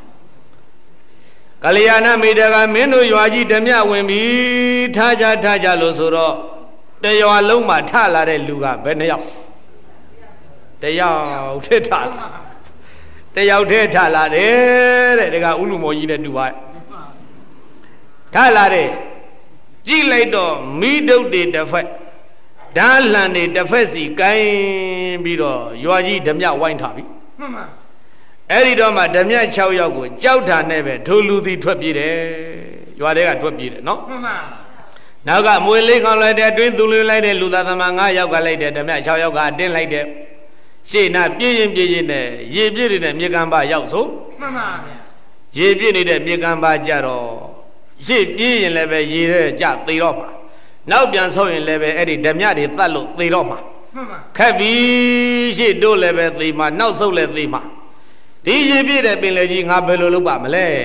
Speaker 1: ကလျာဏမိတ်တာကမင်းတို့ရွာကြီးဓမြဝင်ပြီထားကြထားကြလို့ဆိုတော့တရွာလုံးမှာထလာတဲ့လူကဘယ်နှယောက်တယောက်ထထလာတယောက်တည်းထလာတယ်တဲ့ဒါကဥလူမော်ကြီးနဲ့တူပါထလာတယ်ကြည့်လိုက်တော့မိဒုတ်တွေတစ်ဖက်ဓာလန်တွေတစ်ဖက်စီကိုင်းပြီးတော့ရွာကြီးဓမြဝိုင်းထားပြီမှန်ပါအဲ့ဒီတော့မှဓမြ၆ယောက်ကိုကြောက်တာနဲ့ပဲထိုလူသည်ထွက်ပြေးတယ်ရွာတွေကထွက်ပြေးတယ်နော်မှန်ပါနောက်ကမွေလေးခေါင်းလိုက်တဲ့အတွင်းသူလူလိုက်တဲ့လူသားသမား၅ယောက်ကလိုက်တဲ့ဓမြ၆ယောက်ကတင်းလိုက်တဲ့ရှေ့နာပြည့်ရင်ပြည့်ရင်နဲ့ရေပြည့်နေတဲ့မြေကမ်းပါရောက်ဆိုမှန်ပါဗျာရေပြည့်နေတဲ့မြေကမ်းပါကြတော့ရှေ့ပြည့်ရင်လည်းပဲရေတဲ့ကြသေတော့မှာနောက်ပြန်ဆုံးရင်လည်းပဲအဲ့ဒီဓမြတွေတတ်လို့သေတော့မှာမှန်ပါခက်ပြီရှေ့တို့လည်းပဲသေမှာနောက်ဆုတ်လည်းသေမှာဒီရေပြည့်တဲ့ပင်လေကြီးငါဘယ်လိုလုပ်ပါမလဲ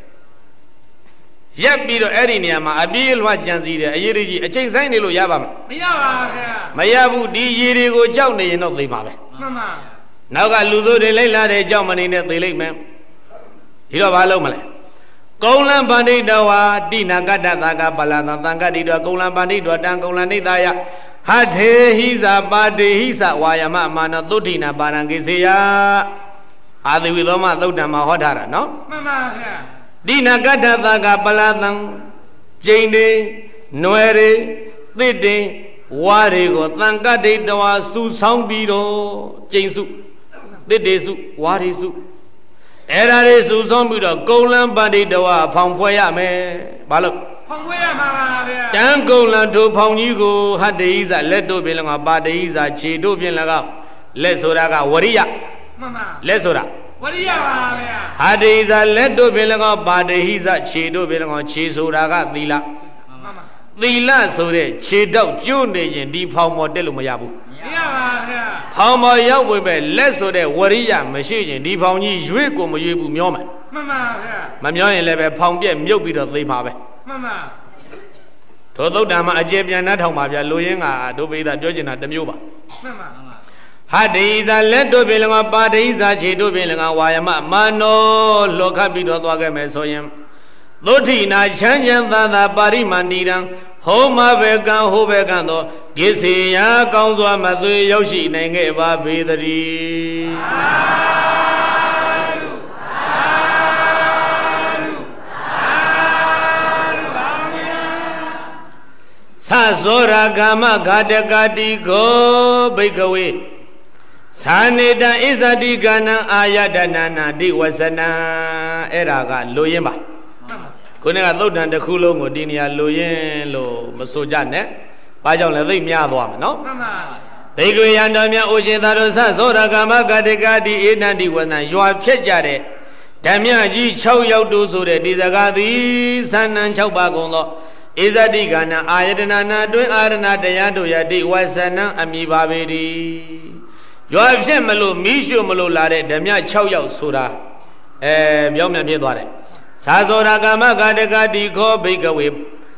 Speaker 1: ရက်ပြီးတော့အဲ့ဒီနေရာမှာအပြေးလွှတ်ကြံစည်တယ်အရေးကြီးအချိန်ဆိုင်နေလို့ရပါမလားမရပါဗျာမရဘူးဒီရေတွေကိုကြောက်နေရင်တော့သေပါပဲမှန်ပါနောက်ကလူစိုးတွေလိုက်လာတဲ့ကြောက်မနေနဲ့သေလိုက်မယ်ဒီတော့ဘာလုပ်မလဲကုံလံပန္တိတဝါတိနာကတ္တသာကပလာသံသံကတိတောကုံလံပန္တိတောတံကုံလံနိတယဟထေဟိဇာပါတိဟိဇဝါယမမာနသုဋ္ဌိနာပါရံကိစေယအာသဝိသောမသုတ်တံမှာဟောထားတာနော်မှန်ပါဗျာတိနာကတ္တသာကပလာသံကျိန်တွေနွယ်တွေသစ်တွေဝါတွေကိုသံကတိတဝါစုဆောင်ပြီးတော့ကျိန်စုသစ်တွေစုဝါတွေစုအဲ့ဒါတွေစုဆောင်ပြီးတော့ကုံလံပန္တိတဝါဖောင်ဖွဲ့ရမယ်ဘာလို့ဖောင်ဖွဲ့ရမှာပါဗျာတန်ကုံလံတို့ဖောင်ကြီးကိုဟတ္တိဇလက်တို့ပြင်၎င်းပါတိဇခြေတို့ပြင်၎င်းလက်ဆိုတာကဝရိယမှန်ပါလက်ဆိုတာဝရိယပါဗျာဟတ္တိဇလက်တို့ပြင်၎င်းပါတိဇခြေတို့ပြင်၎င်းခြေဆိုတာကသီလသီလဆိုတဲ့ခြေတောက်ကျွတ်နေရင်ဒီဖောင်မော်တက်လို့မရဘူးမရပါဗျာဖောင်မော်ရောက်ဝင်ပဲလက်ဆိုတဲ့ဝရိယမရှိရင်ဒီဖောင်ကြီးရွေ့ကိုမရွေ့ဘူးမျောမယ်မှန်ပါဗျာမမျောရင်လည်းပဲဖောင်ပြက်မြုပ်ပြီးတော့သိမှာပဲမှန်ပါထိုသုတ်တံမှာအကျေပြန်နှထောင်ပါဗျာလူရင်းကဒုပိသပြောချင်တာတစ်မျိုးပါမှန်ပါဟတ္တိဇလက်တို့ပြင်၎င်းပါတိဇခြေတို့ပြင်၎င်းဝါယမမာနောလောခပြီးတော့သွားခဲ့မယ်ဆိုရင်သုဋ္ဌိနာချမ်းချမ်းသာသာပါရိမန္တိရံဟောမဘေကံဟောဘေကံသောကိစေယကောင်းစွာမသွေရောက်ရှိနိုင်ခဲ့ပါပေသတည်းသာဓုသာဓုသာဓုပါဗျာသဇောရာဂမဂါတကတိကိုဘိကဝေသာနေတံဣဇတိကနံအာယတနာနာတိဝဇနံအဲ့ဒါကလိုရင်းပါခုနကသုတ်တန်တစ်ခုလုံးကိုဒီနေရာလိုရင်းလို့မဆိုကြနဲ့ဘာကြောင့်လဲသိများသွားမှာနော်မှန်ပါဘိက္ခဝေယံတော်မြတ်အိုရှင်သာတော်ဆသောရကမကတိကတိဧနန္တိဝနံရွာဖြက်ကြတဲ့ဓမ္မကြီး၆ယောက်တို့ဆိုတဲ့ဒီစကားသည်သန္နံ၆ပါးကုန်သောဣဇတိကနံအာယတနာနာတွင်အာရဏတရားတို့ယတိဝဇနံအမိပါပေ၏ရွာဖြက်မလို့မိရှုမလို့လာတဲ့ဓမ္မ၆ယောက်ဆိုတာအဲပြောင်းပြန်ဖြစ်သွားတယ်သာဇောရကမကတကတိခောဘိကဝေ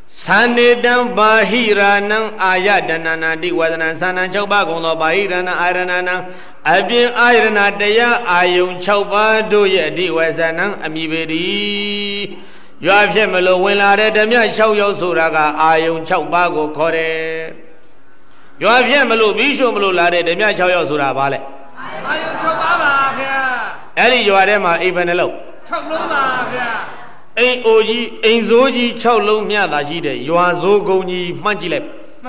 Speaker 1: Sanidam Bahiranam Ayadanana Diwadana Sanan Choba Gono Bahirana Iranana Abin Irana Daya Ayun Choba Doya Diwasanam Amibedi You have Yemelo when I read them Chow Suraga Ayun Chobago Kore You have Yemelo Bishomlo Lade de Chow Surabale
Speaker 2: Ayun Chobaba
Speaker 1: Eddie you are them even alone
Speaker 2: Chokloma
Speaker 1: Ain't Oji, ain't Zoji, Chow Long Yadajide, you are Zogoni, Manjilep.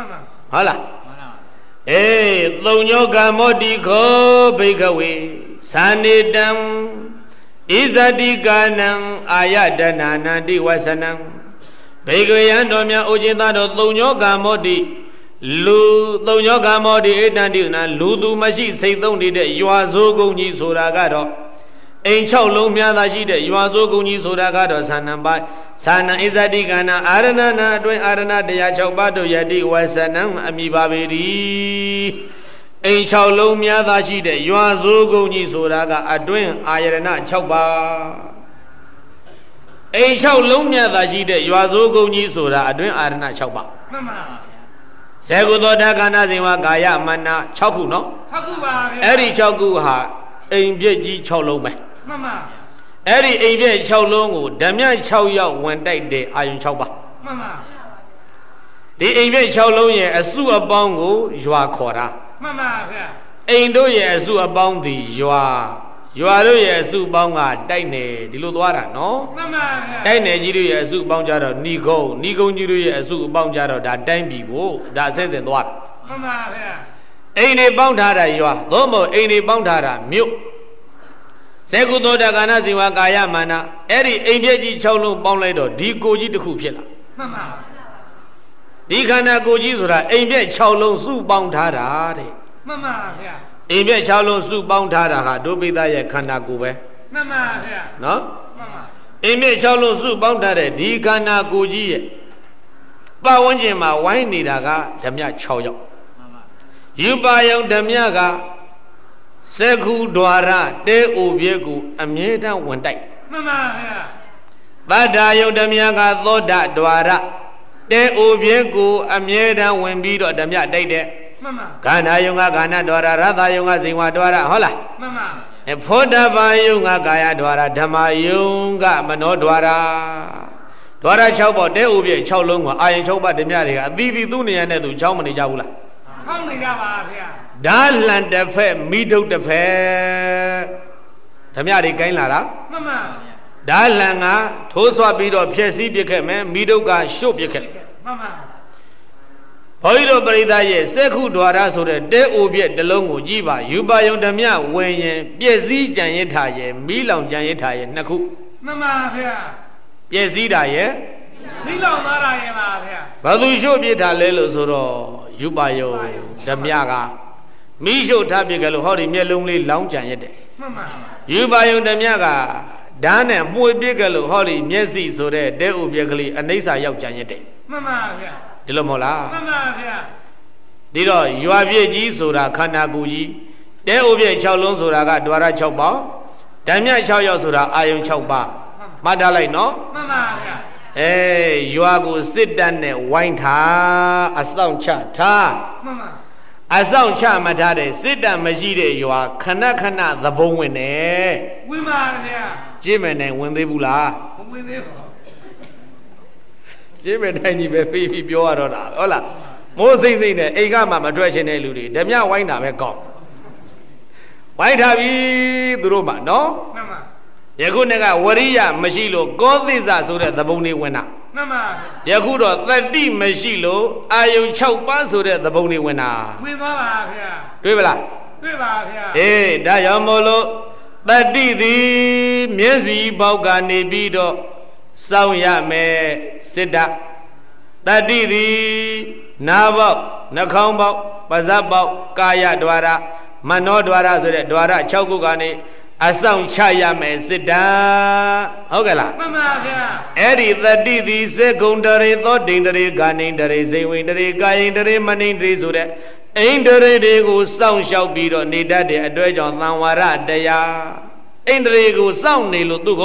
Speaker 1: Hala. Eh, Lonyoga Modiko, Bakeaway, Sanidam, Izadiganam, Ayadanana, Diwasanam, Bakeayandomia Ojidano, Lonyoga Modi, Lu, Lonyoga Modi, Edandina, Ludu Mashi, say don't need it, you are Zogoni, Suragado. Ain't Chow Long Yadajide, you are Zogoni, Suragado, Sanamba, Sana Izadigana, Aranana, doing Arana, de Yachobado Yadi, Wasanam, Amibabedi. Ain't Chow Long Yadajide, you are Zogoni, Suraga, Adwin, Ayana, Choba. Ain't Chow Long Yadajide, you are Zogoni, Sura, Adwin, Arana, Choba. Segudo Dagana, Zima, Gaya, Mana, Choku, no? Eri Choku ha, ain't Beji Cholome.
Speaker 2: Mama.
Speaker 1: Eri Abe Chow Longo, Damian Chow Ya one day de Iron Choba.
Speaker 2: Mama.
Speaker 1: The Abe Chow Longe, a su a bongo, you are Kora.
Speaker 2: Mama.
Speaker 1: Ain't do ye a su a bounty, you are. You are a su bonga, Dine, the Ludwara, no?
Speaker 2: Mama.
Speaker 1: Dine, you a su bonjaro, Nico, Nico, you a su bonjaro, that dime people, that says in what?
Speaker 2: Mama.
Speaker 1: Ain't a boundara, you are. Lomo, ain't a boundara, milk. Segudo Dagana Ziwa Gaya Mana, Eri Abeji Cholo Bonledo, Di Goji the Kupila.
Speaker 2: Mama.
Speaker 1: Di Kana Goji Zura, Abe Cholo Su Boundara.
Speaker 2: Mama.
Speaker 1: Abe Cholo Su Boundara, do be that Kana Gube.
Speaker 2: Mama.
Speaker 1: No?
Speaker 2: Mama.
Speaker 1: Abe Cholo Su Boundare, Di Kana Goji. Bawanjima, Wine Daga, Damia Choyo. You buy young Damiaga. Seku Dwara, De Obiegu, Ameda one day.
Speaker 2: Mama.
Speaker 1: Badayo Damiaga, Loda Dwara, De Obiegu, Ameda, when beat or Damia day.
Speaker 2: Mama.
Speaker 1: Gana Yunga Gana Dwara, Rather Yunga Zima Dwara, Hola.
Speaker 2: Mama.
Speaker 1: And Poda Bayunga Gaya Dwara, Dama Yunga, Mano Dwara. Dwara Chauba, De Obi, Chaulunga, I and Choba Demiaga, Vivi Dunia, and the Chaumani Jaula.
Speaker 2: Only Gaba.
Speaker 1: Daland the fair, Mido the fair. Tamiari Gainara.
Speaker 2: Mama.
Speaker 1: Dalanga, Toswa Bido, Piesi became Midoga, show became.
Speaker 2: Mama.
Speaker 1: Poido Brida, Seku Dwara, so the De Obiet, the Longo Jiba, Yuba Yondamia, when Piesi Janetaye, Milan Janetaye, Naku.
Speaker 2: Mama.
Speaker 1: Piesi Daye.
Speaker 2: Milan Mara.
Speaker 1: Badu show Bita Lelo Soro, Yubayo, Damiaga. Misho Tabigalo, Hori Melungli, Long Janet.
Speaker 2: Mama.
Speaker 1: Yubayo Damiaga, Dana, Mui Bigalo, Hori, Mesi, so that De Ubiagli, and Nisa Yau Janet.
Speaker 2: Mama.
Speaker 1: Dilomola.
Speaker 2: Mama.
Speaker 1: Dido, you are Vieji, Sura, Kanaguji, De Ubia Chalon Suraga, Dwara Chauba, Damia Chao Sura, Iron Chauba. Madalai, no?
Speaker 2: Mama.
Speaker 1: Hey, you are go sit down there, wine ta, a sound chat ta.
Speaker 2: Mama.
Speaker 1: A sound chat matade, sit down, Majide, you are Kanakana, the bone eh.
Speaker 2: Women,
Speaker 1: Jimen when they bula. Jimen and you baby, you are hola. Most things in the Egama, Madras and Eludi, Demia wine have gone. Wine have you, the Roma, no?
Speaker 2: Mama.
Speaker 1: Yagunega, Waria, Machilo, God is as so that the bony winner.
Speaker 2: Mama.
Speaker 1: Yakudo, that deep Machilo, I you chow pass so that the bony winner.
Speaker 2: We love here.
Speaker 1: Rivela.
Speaker 2: We love here.
Speaker 1: Eh, Dayamolo, that did the Mesi Bogani Bido, Sauya me, Sida. That did the Nabo, Nakombo, Bazabo, Kaya Dwara, Mano Dwara, so that Dwara, Chokugani. A sound chaya me sit down. Ogala.
Speaker 2: Mama.
Speaker 1: Eddie the didi secondary thought dindary gunning the Zawindary, Gayindary, Manindry, so that ain't the rego sound shall be on the daddy, a dredge on Nawara, Daya. Ain't the rego sound Nilutugo.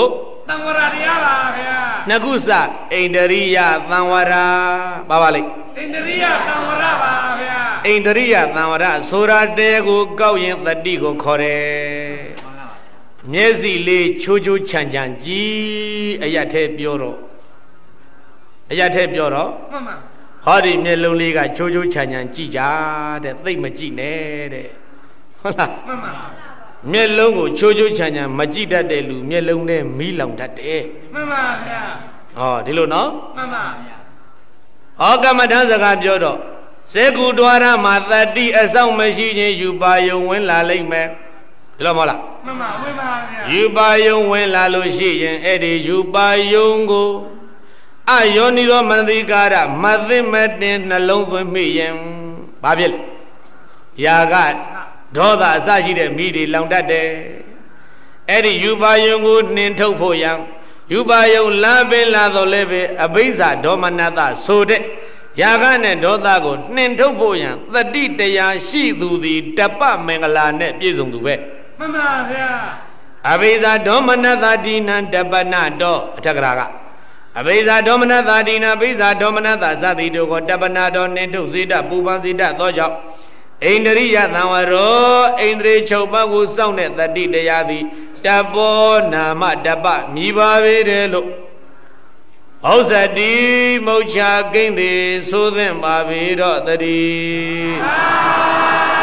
Speaker 2: တံဝရတရားပါဗျာ
Speaker 1: နှစ်ခုစဣန္ဒရိယသံဝရပါပါလိ
Speaker 2: ဣန္ဒရိယသံဝရပါဗျာ
Speaker 1: ဣန္ဒရိယသံဝရဆိုတာတဲကိုကောက်ရင်တတိကိုခေါ်တယ်မျက်စိလေးချိုးချိုးချမ်းချမ်းကြည်အရထဲပြောတော့အရထဲပြောတော့
Speaker 2: မှန်ပါ
Speaker 1: ဟောဒီမျက်လုံးလေးကချိုးချိုးချမ်းချမ်းကြည်ကြတဲ့သိမကြည့်နဲ့တဲ့ဟုတ်လား
Speaker 2: မှန်ပါ
Speaker 1: မျက်လုံးကိုချိုးချိုးချမ်းချမ်းမကြည့်တတ်တဲ့လူမျက်လုံးနဲ့မီးလောင်တတ်တယ်
Speaker 2: မှန်ပါဗျာ
Speaker 1: ဟောဒီလိုနော်
Speaker 2: မှန်ပါ
Speaker 1: ဟောကမ္မထစကားပြောတော့စေကူဒွါရမှာတတိအဆောင်မရှိခြင်းယူပါယုံဝင်လာလိမ့်မယ်ဒီလိုမဟုတ်လား
Speaker 2: မှန်ပါဝင်ပါဗျာ
Speaker 1: ယူပါယုံဝင်လာလို့ရှိရင်အဲ့ဒီယူပါယုံကိုအယောနိသောမနတိကာရမသိမတင်နှလုံးသွင်းမိရင်ဘာဖြစ်လဲယာကဒေါသအစရှိတဲ့မိတွေလောင်တတ်တယ်အဲ့ဒီယူပါယုံကိုနှင်ထုတ်ဖို့ရန်ယူပါယုံလာပင်လာတော့လည်းပဲအဘိဇ္ဇာဒေါမနတဆိုတဲ့ယာကနဲ့ဒေါသကိုနှင်ထုတ်ဖို့ရန်တတိတရားရှိသူသည်တပ္ပမင်္ဂလာနဲ့ပြည့်စုံသူပဲ
Speaker 2: မှန်ပါဗျာ
Speaker 1: အဘိဇာဒေါမနတာဒီနံတပ္ပနာတောအထက်ကရာကအဘိဇာဒေါမနတာဒီနာဘိဇာဒေါမနတာသတိတို့ကိုတပ္ပနာတောနှင်ထုတ်စေတပူပန်စေတသောကြောင့်ဣန္ဒရိယသံဝရောဣန္ဒြေချုပ်ပါးကိုစောင့်တဲ့တတိတရားသည်တပောနာမတပ္ပမြည်ပါပေတယ်လို့ဩဇတိမုတ်ချကိမ့်သည်ဆိုသင့်ပါပေတော့တည်း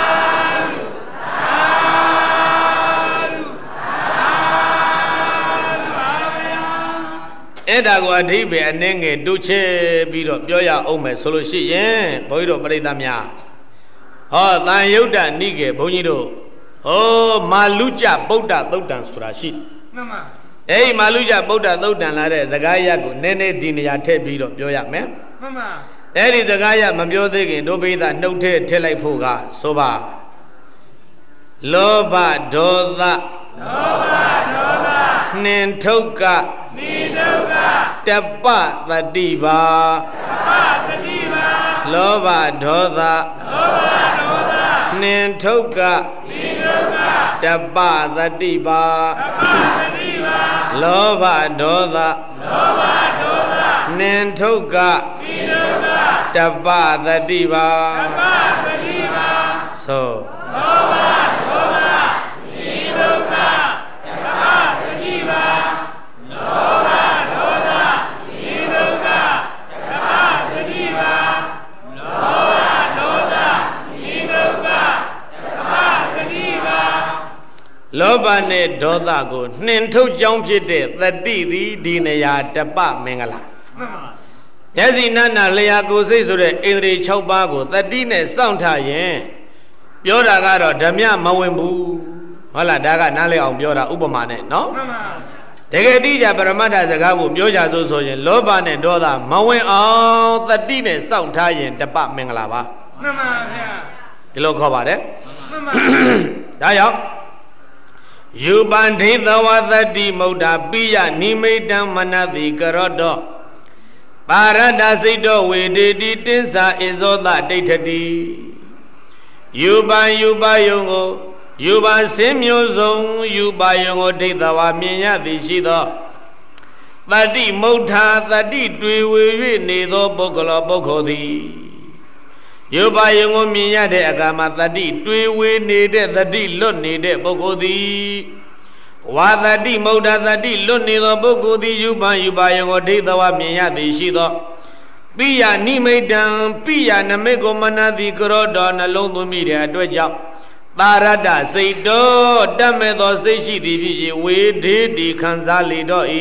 Speaker 1: အဲ့ဒါကိုအဓိပ္ပာယ်အနည်းငယ်တိုးချဲပြီးတော့ပြောရအောင်မယ်ဆိုလို့ရှိရင်ဘုန်းကြီးတို့ပရိသတ်များဟောတန်ယုတ်တနိကေဘုန်းကြီးတို့ဟောမာလူကျဗုဒ္ဓသုတ်တံဆိုတာရှိ
Speaker 2: မှန်ပါ
Speaker 1: အဲ့ဒီမာလူကျဗုဒ္ဓသုတ်တံလာတဲ့စကားရပ်ကိုနည်းနည်းဒီနေရာထည့်ပြီးတော့ပြောရမယ်
Speaker 2: မှန်ပါ
Speaker 1: အဲ့ဒီစကားရပ်မပြောသေးခင်တို့ပိသနှုတ်ထည့်ထည့်လိုက်ဖို့ကဆိုပါလောဘဒေါသ
Speaker 2: လောဘဒေါသ
Speaker 1: နှင်ထုတ်က
Speaker 2: နှင်ထုတ်က
Speaker 1: တပ္ပတတိပါ
Speaker 2: တပ္ပတတိပါ
Speaker 1: လောဘဒေါသ
Speaker 2: လောဘဒေါသ
Speaker 1: နှင်ထုတ်က
Speaker 2: နှင်ထုတ်က
Speaker 1: တပ္ပတတိပါ
Speaker 2: တပ္ပတတိပါ
Speaker 1: လောဘဒေါသ
Speaker 2: လောဘဒေါသ
Speaker 1: နှင်ထုတ်က
Speaker 2: နှင်ထုတ်က
Speaker 1: တပ္ပတတိပါ
Speaker 2: တပ္ပတတိပါ
Speaker 1: ဆို
Speaker 2: လောဘဒေါသနှင်ထုတ်ကတပ္ပတတိပါလောဘဒေါသနှင်ထုတ်ကတပ္ပတတိပါလောဘဒေါသနှင်ထုတ်ကတပ္ပတတိပါ
Speaker 1: လောဘနဲ့ဒေါသကိုနှင်ထုတ်ကြောင်းဖြစ်တဲ့တတိသည်ဒီနေရာတပ္ပမင်္ဂလာ
Speaker 2: မှန်ပါ
Speaker 1: မျက်စိနာနာလျာကိုယ်စိတ်ဆိုတဲ့ဣန္ဒြေ၆ပါးကိုတတိနဲ့စောင့်ထားရင်ပြောတာကတော့ဓမြမဝင်ဘူးဟုတ်လားဒါကနားလည်အောင်ပြောတာဥပမာနဲ့နော်
Speaker 2: မှန်ပါ
Speaker 1: တကယ်တိကျပရမတ္ထစကားကိုပြောကြဆိုဆိုရင်လောဘနဲ့ဒေါသမဝင်အောင်တတိနဲ့စောင့်ထားရင်တပ္ပမင်္ဂလာပါ
Speaker 2: မှန်ပါဗျာ
Speaker 1: ဒီလိုခေါ်ပါတယ်
Speaker 2: မှန်ပါ
Speaker 1: ဒါကြောင့်ယူပန္ဒိသဝသတိမုဒ္ဒပိယနိမိတံမနတိကရောတောပါရတ္တစိတ်တော်ဝေဒေတိတင်းစာဣဇောသဒိဋ္ဌတိယူပံယူပယုံကိုယူပံစင်းမျိုးစုံယူပယုံကိုဒိဋ္ဌဝါမြင်ရသည်ရှိသောတတိမုဋ္ဌာတတိတွေ့ဝေ၍နေသောပုဂ္ဂလောပုဂ္ဂိုလ်သည်ယူပယုံကိုမြင်ရတဲ့အခါမှာတတိတွေ့ဝေနေတဲ့တတိလွတ်နေတဲ့ပုဂ္ဂိုလ်သည်ဝါတတိမုဋ္ဌာတတိလွတ်နေသောပုဂ္ဂိုလ်သည်ယူပံယူပယုံကိုဒိဋ္ဌဝါမြင်ရသည်ရှိသောပိယနိမိတံပိယနမိတ်ကိုမနတိကရောတော်နှလုံးသွင်းမိတဲ့အတွက်ကြောင့်သာရတ္တစိတ်တော်တတ်မဲ့သောစိတ်ရှိသည်ဖြစ်၍ဝေဒေတိခံစားလေတော့၏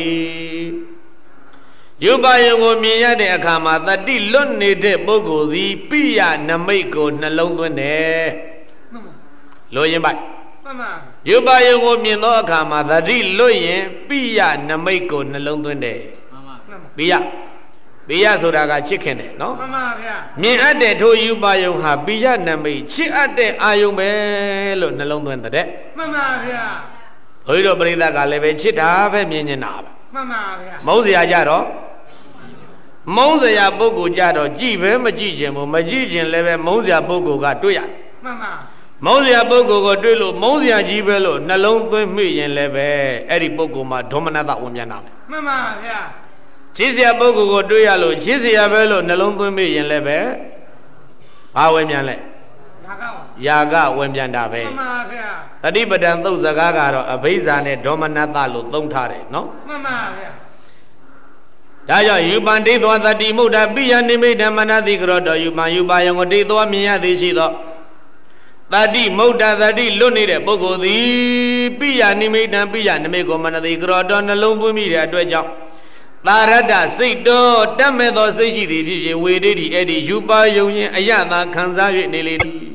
Speaker 1: ယူပယုံကိုမြင်ရတဲ့အခါမှာတတိလွတ်နေတဲ့ပုဂ္ဂိုလ်သည်ပိယနမိတ်ကိုနှလုံးသွင်းတယ်လိုရင်ပိုက်
Speaker 2: မှန်ပါ
Speaker 1: ယူပယုံကိုမြင်သောအခါမှာတတိလွတ်ရင်ပိယနမိတ်ကိုနှလုံးသွင်းတယ်
Speaker 2: မှန်ပါ
Speaker 1: ပိယပိယဆိုတာကချစ်ခင်တယ်နော်
Speaker 2: မှန်ပါဗျာ
Speaker 1: မြင်အပ်တဲ့ထိုယူပယုံဟာပိယနမိတ်ချစ်အပ်တဲ့အာယုံပဲလို့နှလုံးသွင်းတဲ့
Speaker 2: မှန်ပါဗျာ
Speaker 1: ဘုရားတို့ပရိသတ်ကလည်းပဲချစ်တာပဲမြင်နေတာပဲ
Speaker 2: မှန်ပါဗျာ
Speaker 1: မုန်းစရာကြတော့မုန်းစရာပုဂ္ဂိုလ်ကြတော့ကြည်ပဲမကြည့်ခြင်းဘူးမကြည့်ခြင်းလည်းပဲမုန်းစရာပုဂ္ဂိုလ်ကတွေ့ရ
Speaker 2: မှန်ပါ
Speaker 1: မောင်းစရာပုဂ္ဂိုလ်ကိုတွေ့လို့မောင်းစရာကြီးပဲလို့နှလုံးသွင်းမိရင်လည်းပဲအဲ့ဒီပုဂ္ဂိုလ်မှာဒေါမနတဝင်ပြန်တာပဲ
Speaker 2: မှန်ပါဗျာ
Speaker 1: ချစ်စရာပုဂ္ဂိုလ်ကိုတွေ့ရလို့ချစ်စရာပဲလို့နှလုံးသွင်းမိရင်လည်းပဲဘာဝင်ပြန်လဲယာကဝင်ပြန်တာပဲ
Speaker 2: မှန်ပါဗျာ
Speaker 1: တတိပဒံသုတ်စကားကတော့အဘိဇာနဲ့ဒေါမနတလို့သုံးထားတယ်နော်
Speaker 2: မှန်ပါဗျာ
Speaker 1: ဒါကြောင့်ယူပန်ဒိသောတတိမုဒ္ဒပိယနိမိတမနတိကရောတော်ယူပန်ယူပါယံကိုဒိသောမြင်ရသည်ရှိသောတတိမုဒ္ဒတတိလွတ်နေတဲ့ပုဂ္ဂိုလ်သည်ပိယနိမိတံပိယနိမိကိုမနတိကရောတော်နှလုံးသွင်းမိတဲ့အတွက်ကြောင့်သာရတ္တစိတ်တော်တတ်မဲ့သောစိတ်ရှိသည်ဖြစ်ဖြစ်ဝေဒိဋ္ဌိအဲ့ဒီယူပါယုံရင်အယတာခံစား၍နေလေသည်